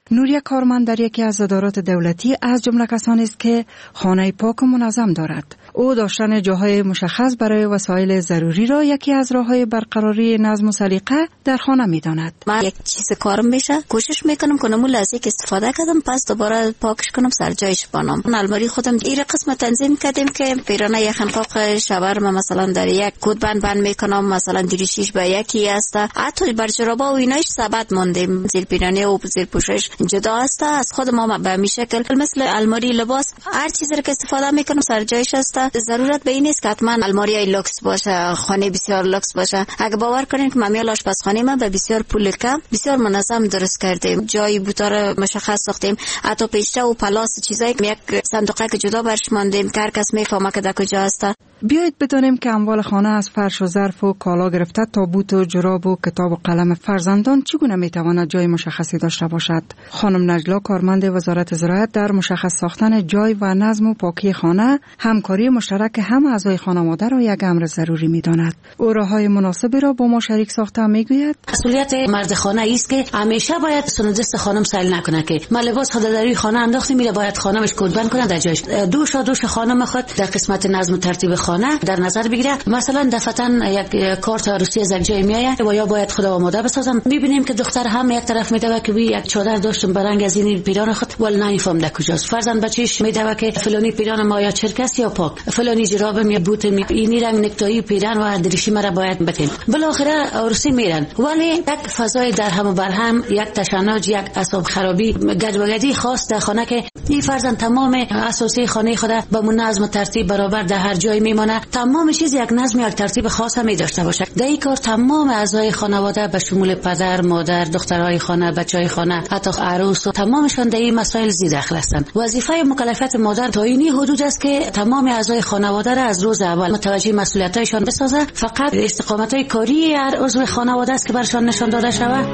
نوریا کارمند در یکی از ادارات دولتی از جمله کسانی است که خانه پاک و منظم دارد. او داشتن جاهای مشخص برای وسایل ضروری را یکی از راه‌های برقراری نظم و سلیقه در خانه می‌داند. من یک چیز کارم میشه کوشش میکنم که نمو لحظه که استفاده کردم پس دوباره پاکش کنم سر جایش بانم. الماری خودم این قسمت تنظیم کردیم که پیرانه یخن پاک شاور ما مثلا در یک کود بند میکنم، مثلا دیریشیش به یکی است. حتی بر جرابا و ایناش ثبت موندیم، زیر پیرانه و زیر پوشش جدا است. از خود ما به همین شکل مثل الماری لباس هر چیزی که استفاده میکنم سر جایش است. ضرورت به این نیست که حتما الماری لوکس باشه، خانه بسیار لوکس باشه. اگه باور کنین که مامیال آشپزخانه ما به بسیار پول کم بسیار منظم درست کردیم، جای بوتار مشخص ساختیم، حتی پیشچه و پلاس چیزایی که یک صندوقه که جدا برش ماندیم که هر کس میفهمه که در کجا است. بیایید بدانیم که اموال خانه از فرش و ظرف و کالا گرفته تا بوت و جراب و کتاب و قلم فرزندان چگونه میتواند جای مشخصی داشته باشد. خانم نجلا کارمند وزارت زراعت در مشخص ساختن جای و نظم و پاکی خانه همکاری مشترک هم اعضای خانواده را یک امر ضروری میداند. او راههای مناسبی را با ما شریک ساخته میگوید. مسئولیت مرد خانه است که همیشه باید سندست خانم سیل نکنه که ما لباس خود در روی خانه انداختیم میره باید خانمش کودبند کنه در جایش. دوش خانم خود در قسمت نظم و ترتیب خانه در نظر بگیره. مثلا دفعتاً یک کارت عروسی از یک جای میآید و یا باید خود آماده بسازم. میبینیم که دختر هم یک طرف میدوه که یک چادر داشتم برنگ از این پیران خود ول نمیفهم در کجاست. فرزند بچه‌ش میدوه که فلانی پیران ما یا چرکس یا پاک، فلانی جرابم یا بوت اینی رنگ نکتایی پیران و دریشی مرا باید بتیم. بالاخره عروسی میرن ولی یک فضای در هم و بر هم، یک تشنج، یک اعصاب خرابی، گدوگدی خاص در خانه که این فرزند تمام اساسی خانه خود به نظم و ترتیب برابر در هر جای میمونه. تمام چیز یک نظم یک ترتیب خاص هم داشته باشه. در این کار تمام اعضای خانواده به شمول پدر، مادر، دخترای خانه، بچهای خانه، حتی عروس و تمامشون در این مسائل زیر دخل هستند. وظیفه مکلفیت مادر تا این حدود است که تمام اعضای خانواده را از روز اول متوجه مسئولیتایشان بسازه. فقط استقامت‌های کاری هر عضو خانواده است که برشان نشان داده شود.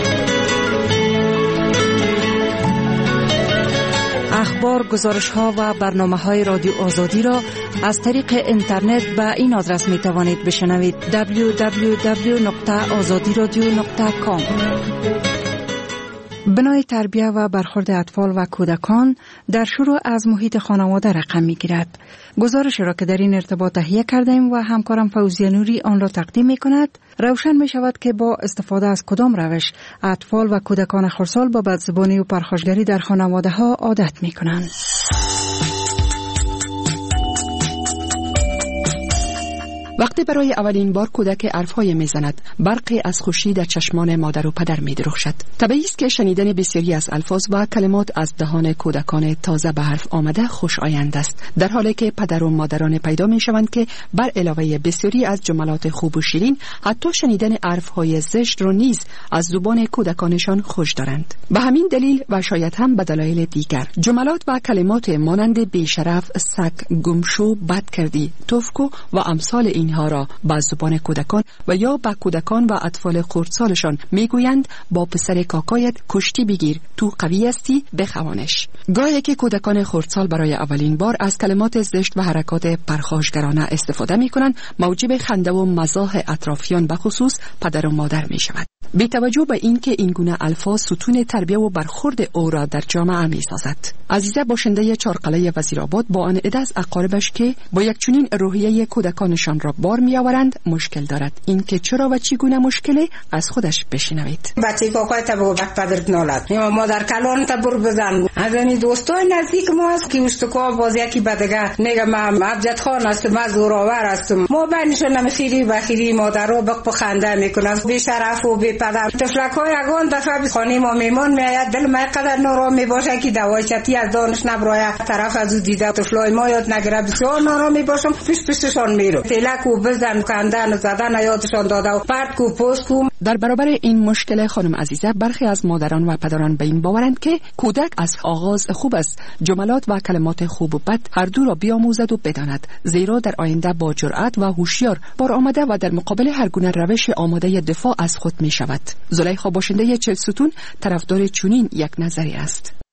اخبار، گزارش‌ها و برنامه‌های رادیو آزادی را از طریق اینترنت به این آدرس می‌توانید بشنوید: www.azadiradio.com. بنای تربیت و برخورد اطفال و کودکان در شروع از محیط خانواده رقم می‌گیرد. گزارش را که در این ارتباط تهیه کردیم و همکارم فوزیه نوری آن را تقدیم می‌کند، روشن می‌شود که با استفاده از کدام روش اطفال و کودکان خردسال با بدزبانی و پرخاشگری در خانواده‌ها عادت می‌کنند. وقتی برای اولین بار کودک حرف‌های می‌زند، برقی از خوشی در چشمان مادر و پدر می‌درخشد. طبیعی است که شنیدن بسیاری از الفاظ و کلمات از دهان کودکان تازه به حرف آمده خوشایند است، در حالی که پدر و مادران پیدا می‌شوند که بر علاوه بسیاری از جملات خوب و شیرین، حتی شنیدن حرف‌های زشت را نیز از زبان کودکانشان خوش دارند. به همین دلیل و شاید هم به دلایل دیگر، جملات و کلمات مانند بی‌شرف، سگ، گمشو، بد کردی، توفکو و امثال اینها را با زبان کودکان و یا با کودکان و اطفال خردسالشان میگویند با پسر کاکایت کشتی بگیر، تو قوی هستی، بخوانش. گاهی که کودکان خردسال برای اولین بار از کلمات زشت و حرکات پرخاشگرانه استفاده میکنند، موجب خنده و مزاح اطرافیان به خصوص پدر و مادر میشود. بی توجه به اینکه این گونه الفاظ ستون تربیت و برخورد او را در جامعه میسازد. عزیزه باشنده چهارقلعه وزیرآباد با آن عده از اقاربش که با یک چنین روحیه کودکانشان را بار میآورند مشکل دارد. این که چرا و چگونه مشکلی از خودش بشنوید. بچه کاکای تا با وقت پدرت نالد یا مادر کلان تا بر بزن. از این دوستای نزدیک ما است که اشتکا باز یکی بدگه نگه ما عبجت خان هستم، ما زوراور هستم، ما بینشون نمیخیری بخیری مادر رو بق خنده میکنه، بی شرف و بی پدر. تفلکای اگان دفعه به خانه ما میمون میاد، دل ما قدر نارامی باشه که دوای چتی از دانش نبرای طرف از او دیده تفلای ما یاد نگره، بسیار نارامی باشم، پیششان میرم تلک و بزن کندن زدن یادشان داده و پرت کو پست کو. در برابر این مشکل خانم عزیزه، برخی از مادران و پدران به این باورند که کودک از آغاز خوب است، جملات و کلمات خوب و بد هر دو را بیاموزد و بداند، زیرا در آینده با جرأت و هوشیار بار آمده و در مقابل هر گونه روش آماده دفاع از خود می شود. زلیخا باشنده چلستون طرفدار چنین یک نظری است.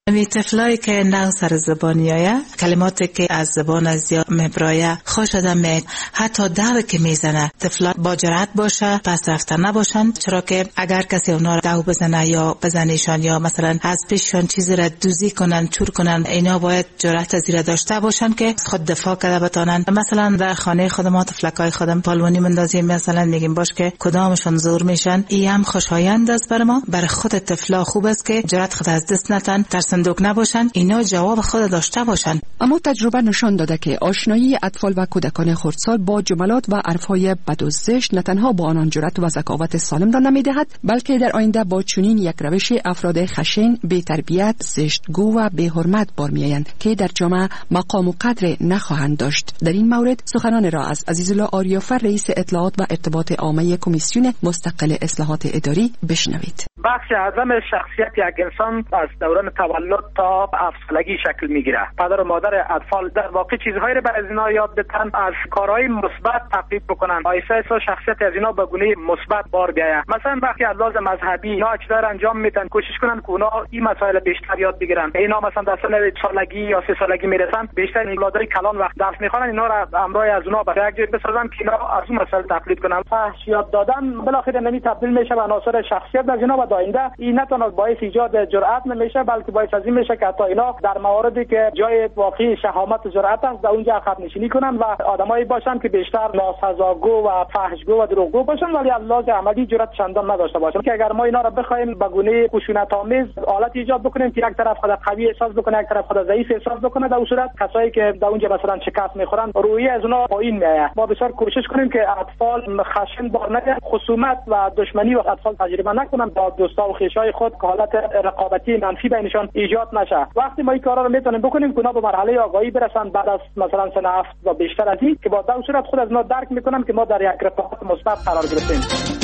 می طفلایی که نو سر زبانی آیا کلماتی که از زبان از یا مبرایه خوش آدم حتی دو که میزنه طفلا با جرأت باشه پس رفتن نباشن، چرا که اگر کسی اونا رو دو بزنه یا بزنیشان یا مثلا از پیششان چیزی را دوزی کنن چور کنن، اینا باید جرأت از این داشته باشن که خود دفاع کرده بتانن. مثلا در خانه خودم ما طفلکای خودم پالونی مندازیم، مثلا میگیم باش که کدامشون زور میشن، این هم خوشایند است بر ما. برای خود طفلا خوب است که جرأت خود از دست نتن، ترسندوک نباشن، اینا جواب خود داشته باشن. اما تجربه نشان داده که آشنایی اطفال و کودکان خردسال با جملات و حرفهای بد و زشت نه تنها با آنان جرأت و ذکاوت سالم را نمیدهد، بلکه در آینده با چنین یک روش افراد خشن، بی تربیت، زشتگو و بی حرمت بار میآیند که در جامعه مقام و قدر نخواهند داشت. در این مورد سخنان را از عزیزالله آریافر رئیس اطلاعات و ارتباط عامه کمیسیون مستقل اصلاحات اداری بشنوید. بخش اعظم شخصیت یک انسان از دوران تولد تا افسردگی شکل میگیره. پدر و مادر اطفال در واقع چیزهایی را برای اینا یاد بدن، از کارهای مثبت تقلید بکنن، آیسا شخصیت از اینا به گونه مثبت بار بیاید. مثلا وقتی از لحاظ مذهبی اینا چیزا انجام میدن، کوشش کنن که اونا این مسائل بیشتر یاد بگیرن. اینا مثلا در سن سالگی یا 3 سالگی میرسن، بیشتر اولادای کلان وقت درس میخوانن، اینا را همراه از اونا برای یک جای بسازن که اینا از اون مسائل تقلید کنن. فحش یاد دادن بالاخره نمی تبدیل میشه به عناصر شخصیت از اینا و آینده این نه تنها باعث ایجاد جرأت نمیشه، بلکه باعث از این میشه که حتی اینا در مواردی که جای واقعی شهامت و جرأت است در اونجا عقب نشینی کنن و آدمایی باشن که بیشتر ناسزاگو و فحشگو و دروغگو باشن، ولی از لحاظ عملی جرأت چندان نداشته باشن. که اگر ما اینا را بخوایم به گونه خشونت‌آمیز حالت ایجاد بکنیم که یک طرف خود قوی احساس بکنه، یک طرف خود ضعیف احساس بکنه، در اون صورت کسایی که در اونجا مثلا شکست میخورن روحیه از اونها پایین میاد. ما بسیار کوشش کنیم که اطفال خشن بار نگیرن، خصومت و دشمنی و اطفال تجربه نکنن، با دوستا و خویشای خود که حالت رقابتی منفی بینشان ایجاد نشه. وقتی ما این کارا رو میتونیم بکنیم که اونا به مرحله آگاهی برسن بعد از مثلا سن 7 و بیشتر از این، که با در صورت خود از اونا درک میکنن که ما در یک رفاقت مثبت قرار گرفتیم.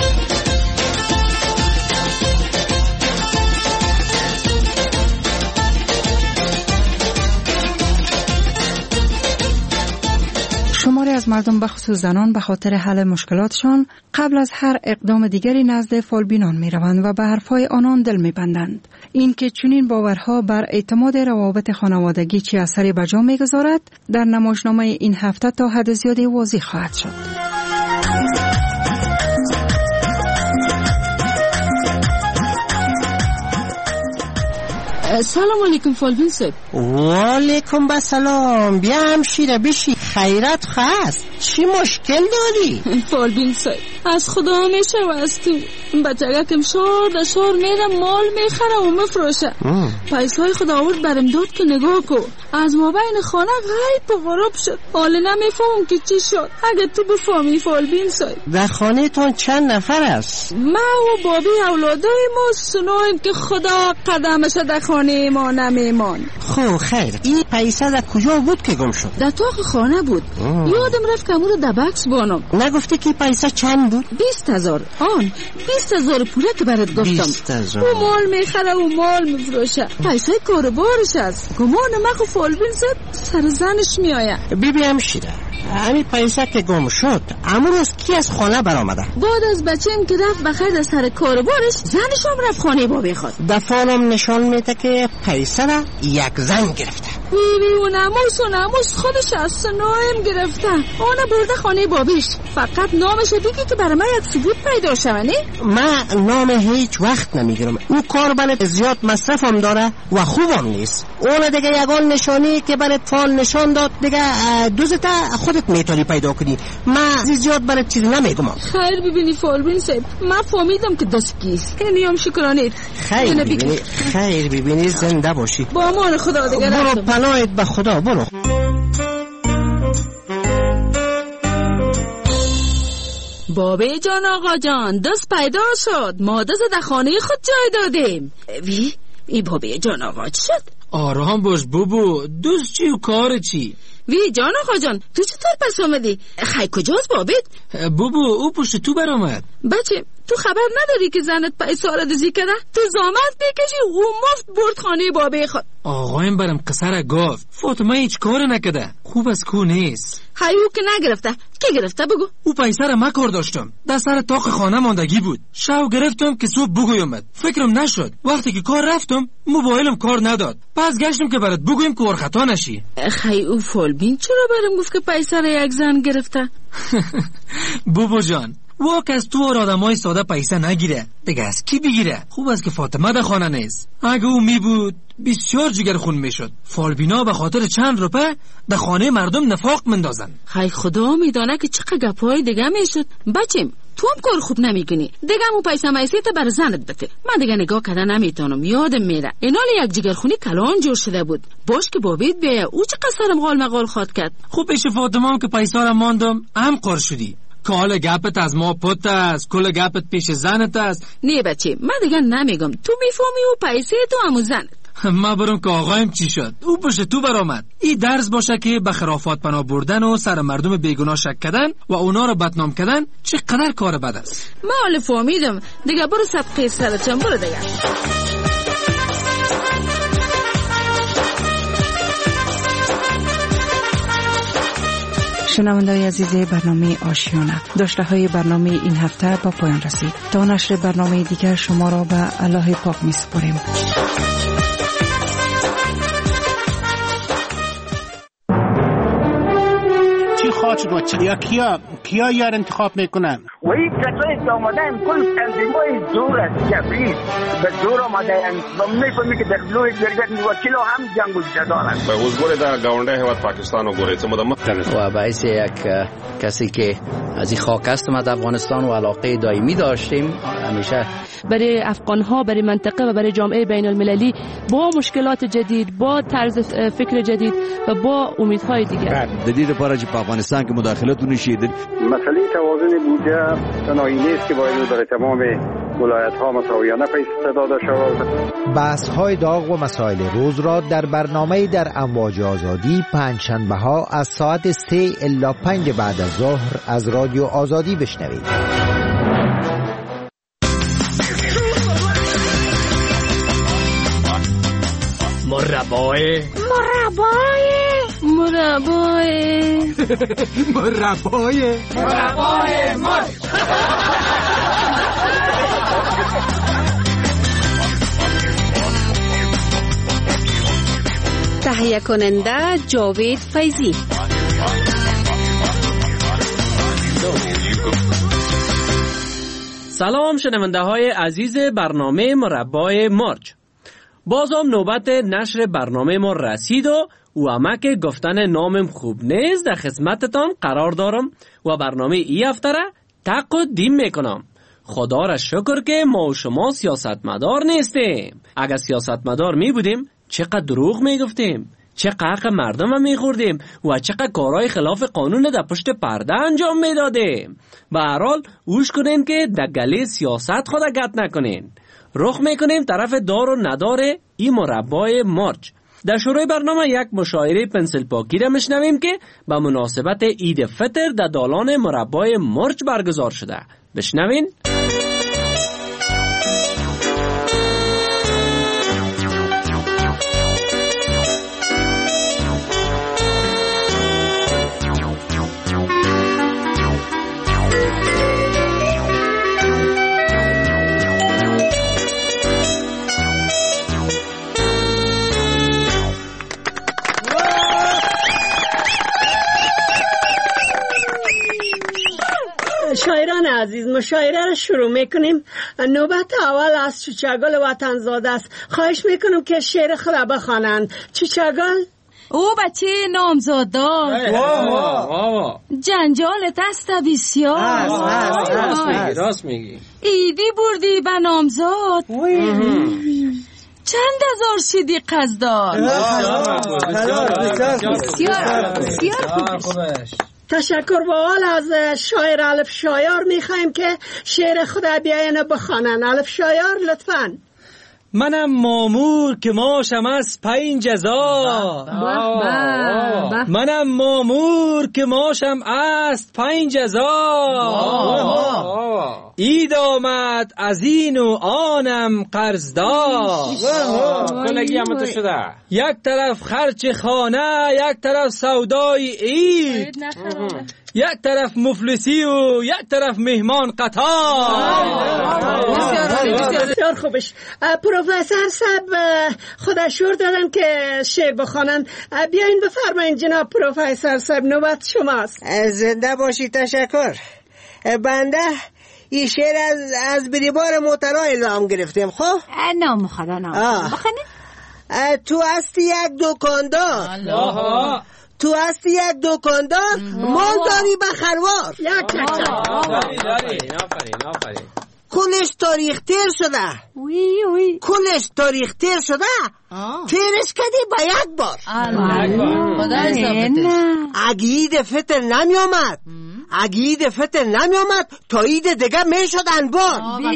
شماری از مردم به خصوص زنان به خاطر حل مشکلاتشان قبل از هر اقدام دیگری نزد فالبینان می روند و به حرفهای آنان دل می بندند. این که چنین باورها بر اعتماد روابط خانوادگی چه اثری به جا می گذارد در نمایشنامه این هفته تا حد زیادی واضح خواهد شد. سلام علیکم فالبین صاحب. و علیکم السلام. بیا همشیره بشی، خیرت خواست. چی مشکل داری؟ فالبین صاحب از خدا همیشه و از تو بچگکم شار در شار میرم مال میخره و مفروشه. پیسای خدا آورد برم داد که نگاه کو از ما بین خانه غیب و غراب شد. حالا نمیفهم که چی شد. اگه تو بفهمی فالبین صاحب. در خانه تان چند نفر است؟ ما و بابی اولادای ما سنویم که خدا قدمش در خانه ما نمیمان. خب خیر، این پیسه در کجا بود که گم شد؟ در طاق خانه بود. یادم رفت که امور در بکس بانم. نگفته که پیسه چند بود؟ 20,000. آن 20,000 پوله که برات گفتم. 20,000. او مال میخره و مال میفروشه. پیسه کاربارش است. گمان مخو فالبین زد سر زنش میآید. بیبی همشیره، همین پیسه که گم شد امروز کی از خانه برآمده؟ بعد از بچه‌ام که رفت بخیر از سر کاربارش، زنش هم رفت خانه بابی خود. دفعالم نشان میده که پیسه را یک زن گرفته. بیبی و ناموس خودش از سنویم گرفته. آنه برده خانه بابیش. فقط نامش بگی که برای من یک ثبوت پیدا شونه. من نام هیچ وقت نمیگیرم. اون کار برای زیاد مصرفم داره و خوبم نیست. اون دیگه یگان نشانی که برای فال نشان داد دیگه دوزتا خودت میتونی پیدا کنی. من زیاد برای چیزی نمیگم. خیر ببینی فالبین صاحب، من فهمیدم که دست کیست. نیام شکرانید. خیر ببینی زنده باشی. با امان خدا دیگه برو پناهت به خدا. برو. بابی جان آقا جان دست پیدا شد. ما دست در خانه خود جای دادیم. ای بابی جان آقا چی شد؟ آرام باش بابو. دوست چی و کار چی؟ جان آقا جان تو چطور پس آمدی؟ خیلی کجاست بابیت؟ بابو او پشت تو برآمد. بچه تو خبر نداری که زنت پیسه را دزدی کرده؟ تو زامت میکشی و مفت برد خانه بابی خود. آقایم برم قصه را گفت. فاطمه هیچ کار نکده. خوب از کو نیست. هیو که نگرفته. کی گرفته بگو؟ او پیسه را کار داشتم. در سر طاق خانه ماندگی بود. شب گرفتم که صبح بگویم. فکرم نشد. وقتی که کار رفتم موبایلم کار نداد. پس گشتم که برات بگویم کار خطا نشی. خی او فالبین چرا برام گفت که پیسه را یک زن گرفته؟ بابا جان واک از تو اور آدمای ساده پیسه نگیره. دیگه از کی بگیره؟ خوب است که فاطمه در خانه نیست. اگه او می بود بسیار جگر خون میشد. فالبینا به خاطر چند روپه در خانه مردم نفاق مندازن. خی خدا میدانه که چقدر گپای دیگه میشد. بچیم تو هم کار خوب نمیکنی. دیگه مو پیسه مایسیت بر زنت بده. من دیگه نگاه کردن نمیتونم. یادم میره اینال یک جگرخونی کلان جور شده بود. باش که بابیت بیا او چه قصرم قال مقال خواد کرد. خوب پیش فاطمه هم که پیسه را ماندم هم قار شدی. کال گپت از ما پت است، کل گپت پیش زنت است. نه بچه من دیگه نمیگم. تو میفهمی و پیسه تو همو زنت. ما برم که آقایم چی شد. او باشه تو برآمد. این درس باشه که به خرافات پناه بردن و سر مردم بیگناه شک کردن و اونا رو بدنام کردن چقدر کار بد است. ما حالا فهمیدم. دیگه برو صدقه سرتم برو دیگه. شنونده‌های عزیز برنامه آشیانه، داشته‌های برنامه این هفته با پایان رسید. تا نشر برنامه دیگر شما را به الله پاک می‌سپاریم. خاطر بچه یا کیا یار انتخاب میکنن و این کسایی که آمدن کل تنظیمای زور است جبری به زور آمدن و میفهمی که در بلوی جرگت وکیل هم جنگ و جدال است. به وزگوری در گاونده هیواد پاکستان و گوری چمو و باعث یک کسی که از این خاک هستم از افغانستان و علاقه دائمی داشتیم همیشه برای افغان‌ها، برای منطقه و برای جامعه بین المللی با مشکلات جدید، با طرز فکر جدید و با امیدهای دیگر. جدید پارچ افغانستان که مداخلت نشید. مسئله توازن بودجه تنهایی نیست که باید برای تمام ولایت‌ها مساویانه پیش داده شود. بحث‌های داغ و مسائل روز را در برنامه در امواج آزادی پنجشنبه‌ها از ساعت 3 الی 5 بعد از ظهر از رادیو آزادی بشنوید. مربای تهیه کننده جاوید فیضی. سلام شنونده های عزیز برنامه مربای مارچ. بازم نوبت نشر برنامه ما رسید و امک گفتن نامم خوب نیست در خدمتتان قرار دارم و برنامه ای هفته را تقدیم میکنم. خدا را شکر که ما و شما سیاستمدار نیستیم. اگر سیاستمدار می بودیم چقدر دروغ می گفتیم، چقدر مردم می خوردیم و چقدر کارهای خلاف قانون در پشت پرده انجام می دادیم. به هر حال اوش کنین که در گله سیاست خود گت نکنین. رخ میکنیم طرف دار و ندار این مربای مارچ. در شروع برنامه یک مشاعره پنسل پاکی را میشنویم که به مناسبت عید فطر در دالان مربای مارچ برگزار شده. بشنوین. شاعران عزیز مشاعره را شروع میکنیم. نوبت اول از چوچگل وطنزاده است. خواهش میکنم که شعر خود بخوانند. چوچگل او بچه نامزادار جنجال دست بسیار. راست میگی. ایدی بردی به نامزاد چند هزار شدی قصدار. بسیار تشکر با حال از شاعر الف شایار میخوایم که شعر خود بیاین بخوانن. الف شایار لطفاً. منم مامور که ماشم از 5000. منم مامور که ماشم از 5000. عید آمد از این و آنم قرضدار. کلگی هم تو شده. یک طرف خرچ خانه، یک طرف سودای عید، یک طرف مفلسی و یک طرف مهمان قطار. بسیار خوبش. پروفسور صاحب خدا شور دادن که شعر بخوانن. بیاین بفرمایین جناب پروفسور صاحب، نوبت شماست. زنده باشی. تشکر. بنده این شعر از بریبار مطلع الهام گرفتیم. خب نام خدا نام بخونید. تو هستی یک دکاندار، تو هستی یک دکاندار، مال داری به خروار. کلش تاریخ تیر شده، کلش تاریخ تیر شده، تیرش کردی با یک بار. اگه عید فطر نمی آمد، اگه عید فطر نمی آمد تا عید دیگه می شد انبار.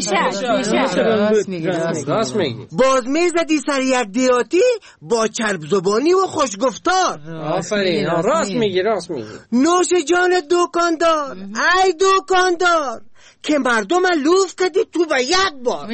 راست میگی. باز می زدی سر یک دیاتی با چرب زبانی و خوش گفتار. آفرین، راست میگی، راست میگی. نوش جان دکاندار، ای دکاندار، که مردم لوف کردی تو به یک بار.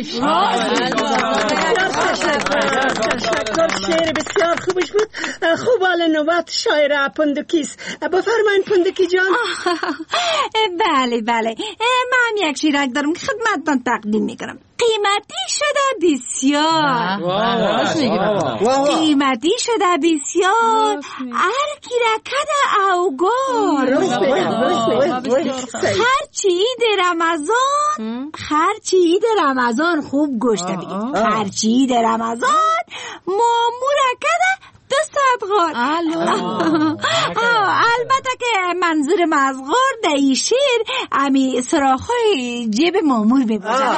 شعر بسیار خوبش بود. خوب، حال نوبت شاعر پندکیست. بفرمایید پندکی جان. بله من یک شیرک دارم که خدمتتان تقدیم میکنم. قیمتی شده بسیار، قیمتی شده بسیار، ارکی رکده اوگار. خرچی عید رمضان، خرچی عید رمضان خوب گوشته بگید، خرچی عید رمضان مامور رکده 200 غار. البته که منظور مزغار در این شعر امی سراخای جیب مامور میبوشد.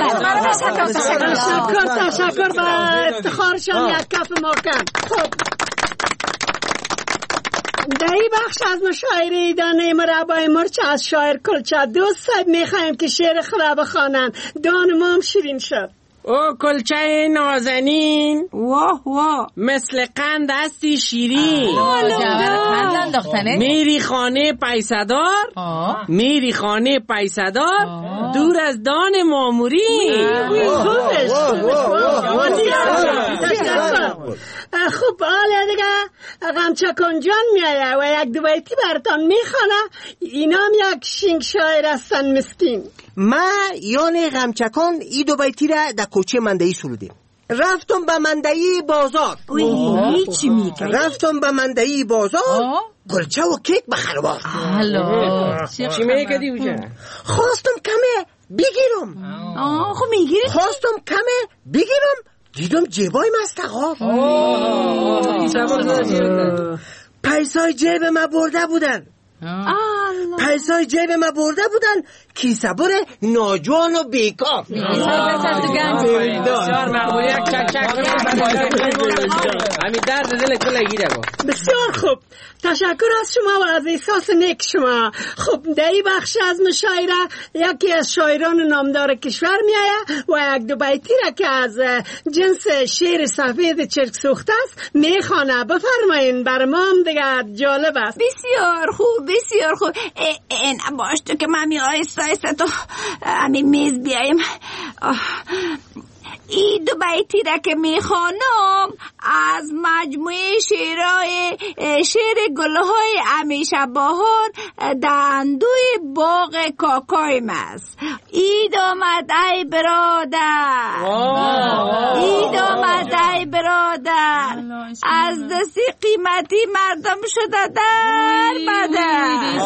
تشکر با افتخارشان یک کف محکم. خب در این بخش از مشاعره دانه مربای مرچ از شاعر کلچه دوست صاحب میخوایم که شعر خدا بخوانن. دان ما هم شیرین شد. او کلچه نازنین، واه مثل قند هستی شیرین. میری خانه پیسدار، میری خانه پیسدار، دور از دان ماموری. خب حالا دیگه غمچکان جان میایه و یک دو بیتی براتان میخوانه. اینام یک شینگ شاعر هستن مسکین. ما یعنی غمچکان ای دو بیتی را در کوچه مندهی سرودیم. رفتم به مندهی بازار، چی میگه؟ رفتم به مندهی بازار، گلچه و کیک بخروار. چی میگه اوجه؟ خواستم کمه بگیرم. خب میگیری؟ خواستم کمه بگیرم، دیدم جیبای مستقاب. پیسای جیب ما برده بودن، پیسای جیب ما برده بودن، کیسه بر ناجوان و بیکار. بسیار خوب، تشکر از شما و از احساس نیک شما. خب در این بخش از مشاعره یکی از شاعران نامدار کشور میآید و یک دو بیتی را که از جنس شعر سفید چرک سوخته است میخوانه. بفرمایین، بر ما هم دیگه جالب است. بسیار خوب، بسیار خوب. این باش تو که من آیسته تو همین میز بیایم. این دو بیتی را که میخوانم از مجموعه شعر گلهای همیشه بهار دندوی باغ کاکایم است. عید آمد ای برادر، عید آمد ای برادر، از دستی قیمتی مردم شده در بدر.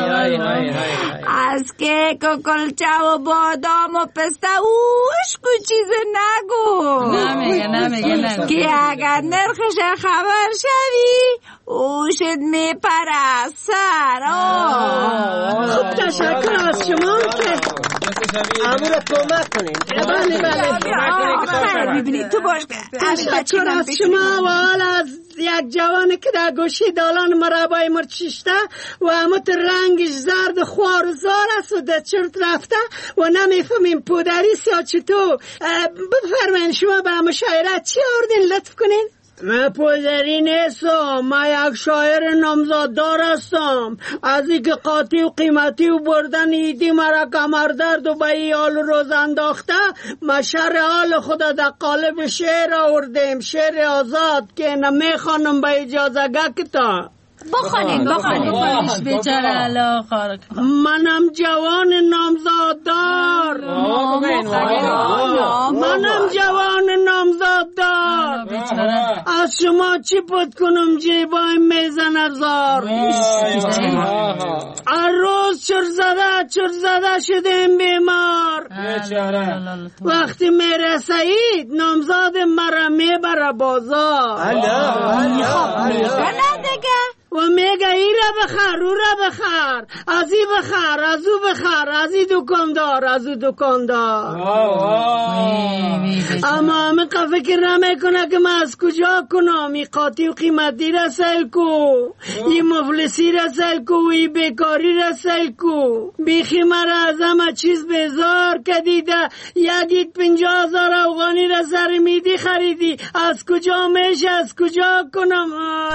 از کیک و کلچه و بادام و پسته اوشکو چیز نگو، نمیگه که اگر نرخش خبر شوی اوشت میپره سر. خب تشکر از شما که امور کمک کنین. بله میبینی تو باش تشکر از شما و حال از یک جوانی که در گوشی دالان مربای مرچشته و همت رنگش زرد خوار و زار است و در چرت رفته و نمیفهمیم پودری سیا چطور. بفرمایین شما به مشاعره چی آوردین لطف کنین؟ من پودری نیستم، من یک شاعر نامزاددار هستم. از اینکه قاطی و قیمتی و بردن ایدی مرا کمردرد و به ایال روز انداخته، من شر حال خدا در قالب شعر آوردیم، شعر آزاد که نمیخوانم به اجازه گکتا. بخوانین بیچاره الله خارق. منم جوان نامزاددار، منم جوان نامزاددار. از شما چی پد کنم جیبای میزن زار. هر روز چر زده شدیم بیمار. وقتی میرسید نامزاد مرا میبره بازار. و میگه ای را بخر او را بخر، از ای بخر از او بخر، از ای دکاندار از او دکاندار. اما همه فکر نمیکنه که من از کجا کنم. ای قاطی و قیمتی را سیل کو، ای مفلسی را سیل کو، ای بیکاری را سیل کو. بیخی مرا از همه چیز بیزار کدیده. یدید 50,000 افغانی را سر میدی خریدی، از کجا میشه از کجا کنم؟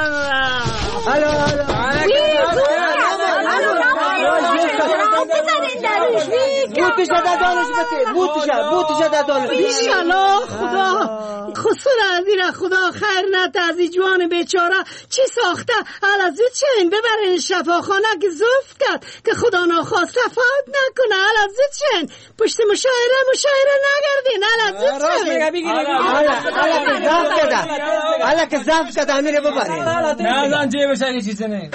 بیشالا خدا خصوصا از این خدا خیر نده از این جوان بیچاره چی ساخته. حالا زود چین ببرین شفاخانه که زفت کرد که خدا ناخواسته فوت نکنه. حالا زود چین پشت مشاعره نگردین. حالا زود چین حالا که زفت کرد امیره ببرین. نه زن جیبش اگه چیزه نه.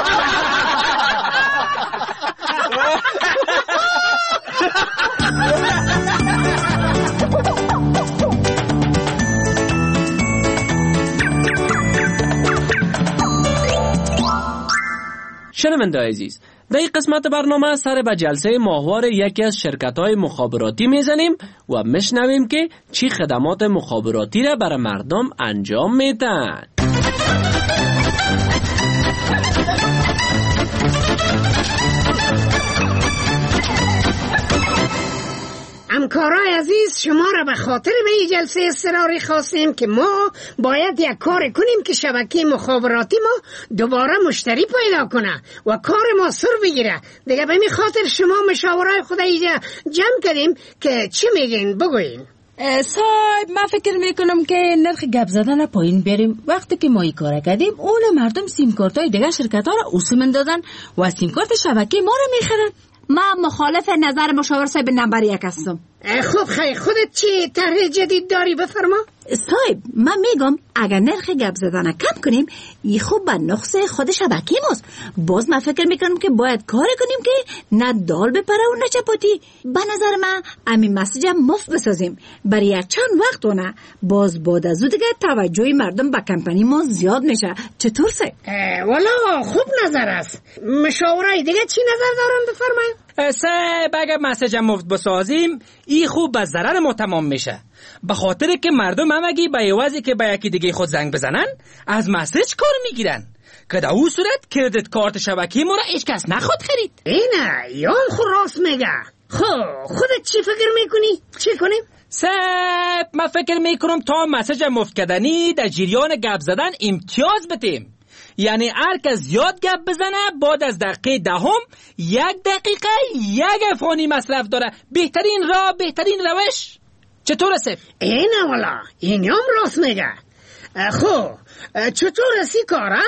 شنونده عزیز، در این قسمت برنامه سر به جلسه ماهوار یکی از شرکت‌های مخابراتی میزنیم و میشنویم که چی خدمات مخابراتی را برای مردم انجام میدن. همکارای عزیز، شما را به خاطر به این جلسه اضطراری خواستیم که ما باید یک کار کنیم که شبکه مخابراتی ما دوباره مشتری پیدا کنه و کار ما سر بگیره. دیگه به این خاطر شما مشاورای خود اینجا جمع کردیم که چی میگین بگوین. صاحب من فکر میکنم که نرخ گپ زدن پایین بریم. وقتی که ما این کار کردیم اون مردم سیم کارت های دیگه شرکت ها را اوسمن دادن و سیم کارت شبکه ما را میخرن. من مخالف نظر مشاور صاحب نمبر 1 هستم. خب خیلی خودت چی طرح جدید داری بفرما. صاحب من میگم اگر نرخ گپ زدن کم کنیم این خوب به نقص خود شبکه ماست. باز من فکر میکنم که باید کار کنیم که نه دال بپره و نه چپاتی. به نظر من همین مسیج مفت بسازیم برای یک چند وقت و نه باز بعد از او دیگه توجه مردم به کمپانی ما زیاد میشه. چطور سه؟ والا خوب نظر است. مشاورای دیگه چی نظر دارن بفرمایید. اگر مسیج مفت بسازیم این خوب به ضرر ما تمام میشه، به خاطر که مردم همگی به عوضی که به یکی دیگه خود زنگ بزنن از مسیج کار میگیرن که در اون صورت کردیت کارت شبکه ما را هیچ کس نخواد خرید. اینه یال خود راست میگه. خودت چی فکر میکنی؟ چی کنیم؟ من فکر میکنم تا مسیج مفت کردنی در جریان گپ زدن امتیاز بتیم. یعنی هر کس زیاد گپ بزنه بعد از دقیقه 10 1 دقیقه 1 افغانی مصرف داره. بهترین راه بهترین روش. چطور است؟ اینه والا این هم راست میگه. خب چطور اسی کاره؟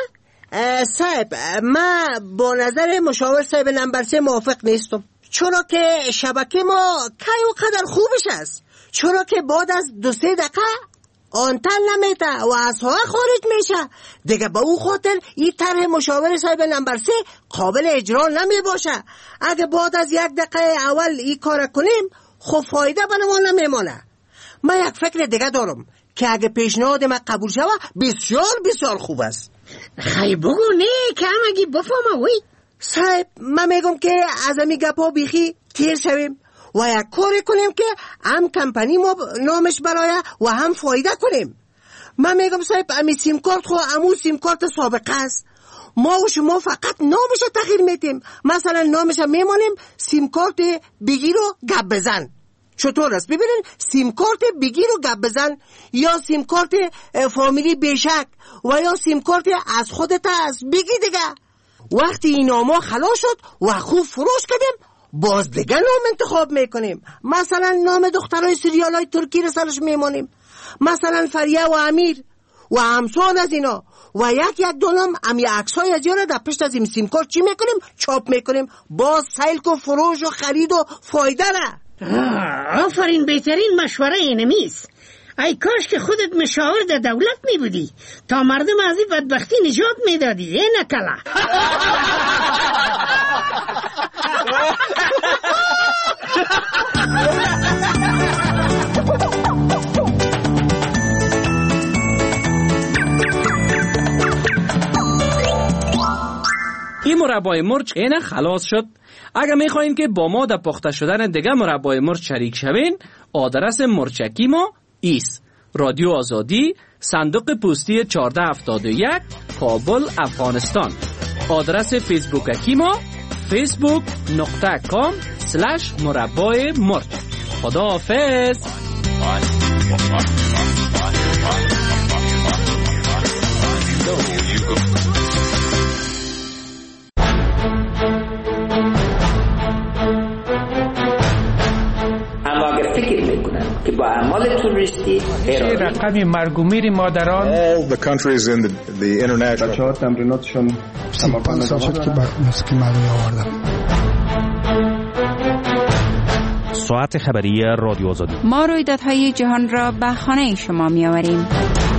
صاحب من با نظر مشاور صاحب نمبر 3 موافق نیستم، چرا که شبکه ما کی و قدر خوبش است، چرا که بعد از 2-3 دقیقه آنتن نمیته و از ها خارج میشه. دیگه با او خاطر این طرح مشاور صاحب نمبر 3 قابل اجرا نمی باشه. اگه بعد از 1 دقیقه اول این کار کنیم خب فایده بنمان نمیمانه. من یک فکر دیگه دارم که اگه پیشنهاد من قبول شوه بسیار خوب است. خیلی بگو نه که همگی بفهمه وی. صاحب من میگم که از امی گپا بیخی تیر شویم و یک کاری کنیم که هم کمپانی ما نامش برایه و هم فایده کنیم. من میگم صاحب امی سیم کارت خو امو سیم کارت سابقه است، ما و شما فقط نامش تغییر میتیم. مثلا نامش میمونیم سیم کارت بگیر و گپ بزن. چطور است؟ ببینین سیم کارت بگیر و گپ بزن، یا سیم کارت فامیلی بیشک، و یا سیم کارت از خودت از بگی دیگه. وقتی این ناما خلاص شد و خوب فروش کردیم، باز دیگه نام انتخاب میکنیم. مثلا نام دخترای سریال های ترکی رو سرش میمانیم، مثلا فریه و امیر و امثال از اینا، و یک دو نام امی عکسای از یاره در پشت از این سیم کارت چی میکنیم؟ چاپ میکنیم. باز سیل و فروش و خرید و فایده را. آفرین، بهترین مشوره اینمیست. ای کاش که خودت مشاور در دولت می بودی تا مردم از این بدبختی نجات می دادی. این نکلا این مربای مرچ اینه خلاص شد. اگر میخواین که با ما در پخته شدن دیگه مربای مرچ شریک شوین، آدرس مرچکی ما ایست: رادیو آزادی، صندوق پستی 1471، کابل، افغانستان. آدرس فیسبوکی ما facebook.com/مربای مرچ. خدا حافظ. که با اعمال توریستی رقمی مرگ و میر مادران all the countries in the international بچه‌ها تمریناتشون 35 سال شد که موسیقی مردمی آوردم. ساعت خبری رادیو آزادی. ما رویدادهای جهان را به خانه شما می آوریم.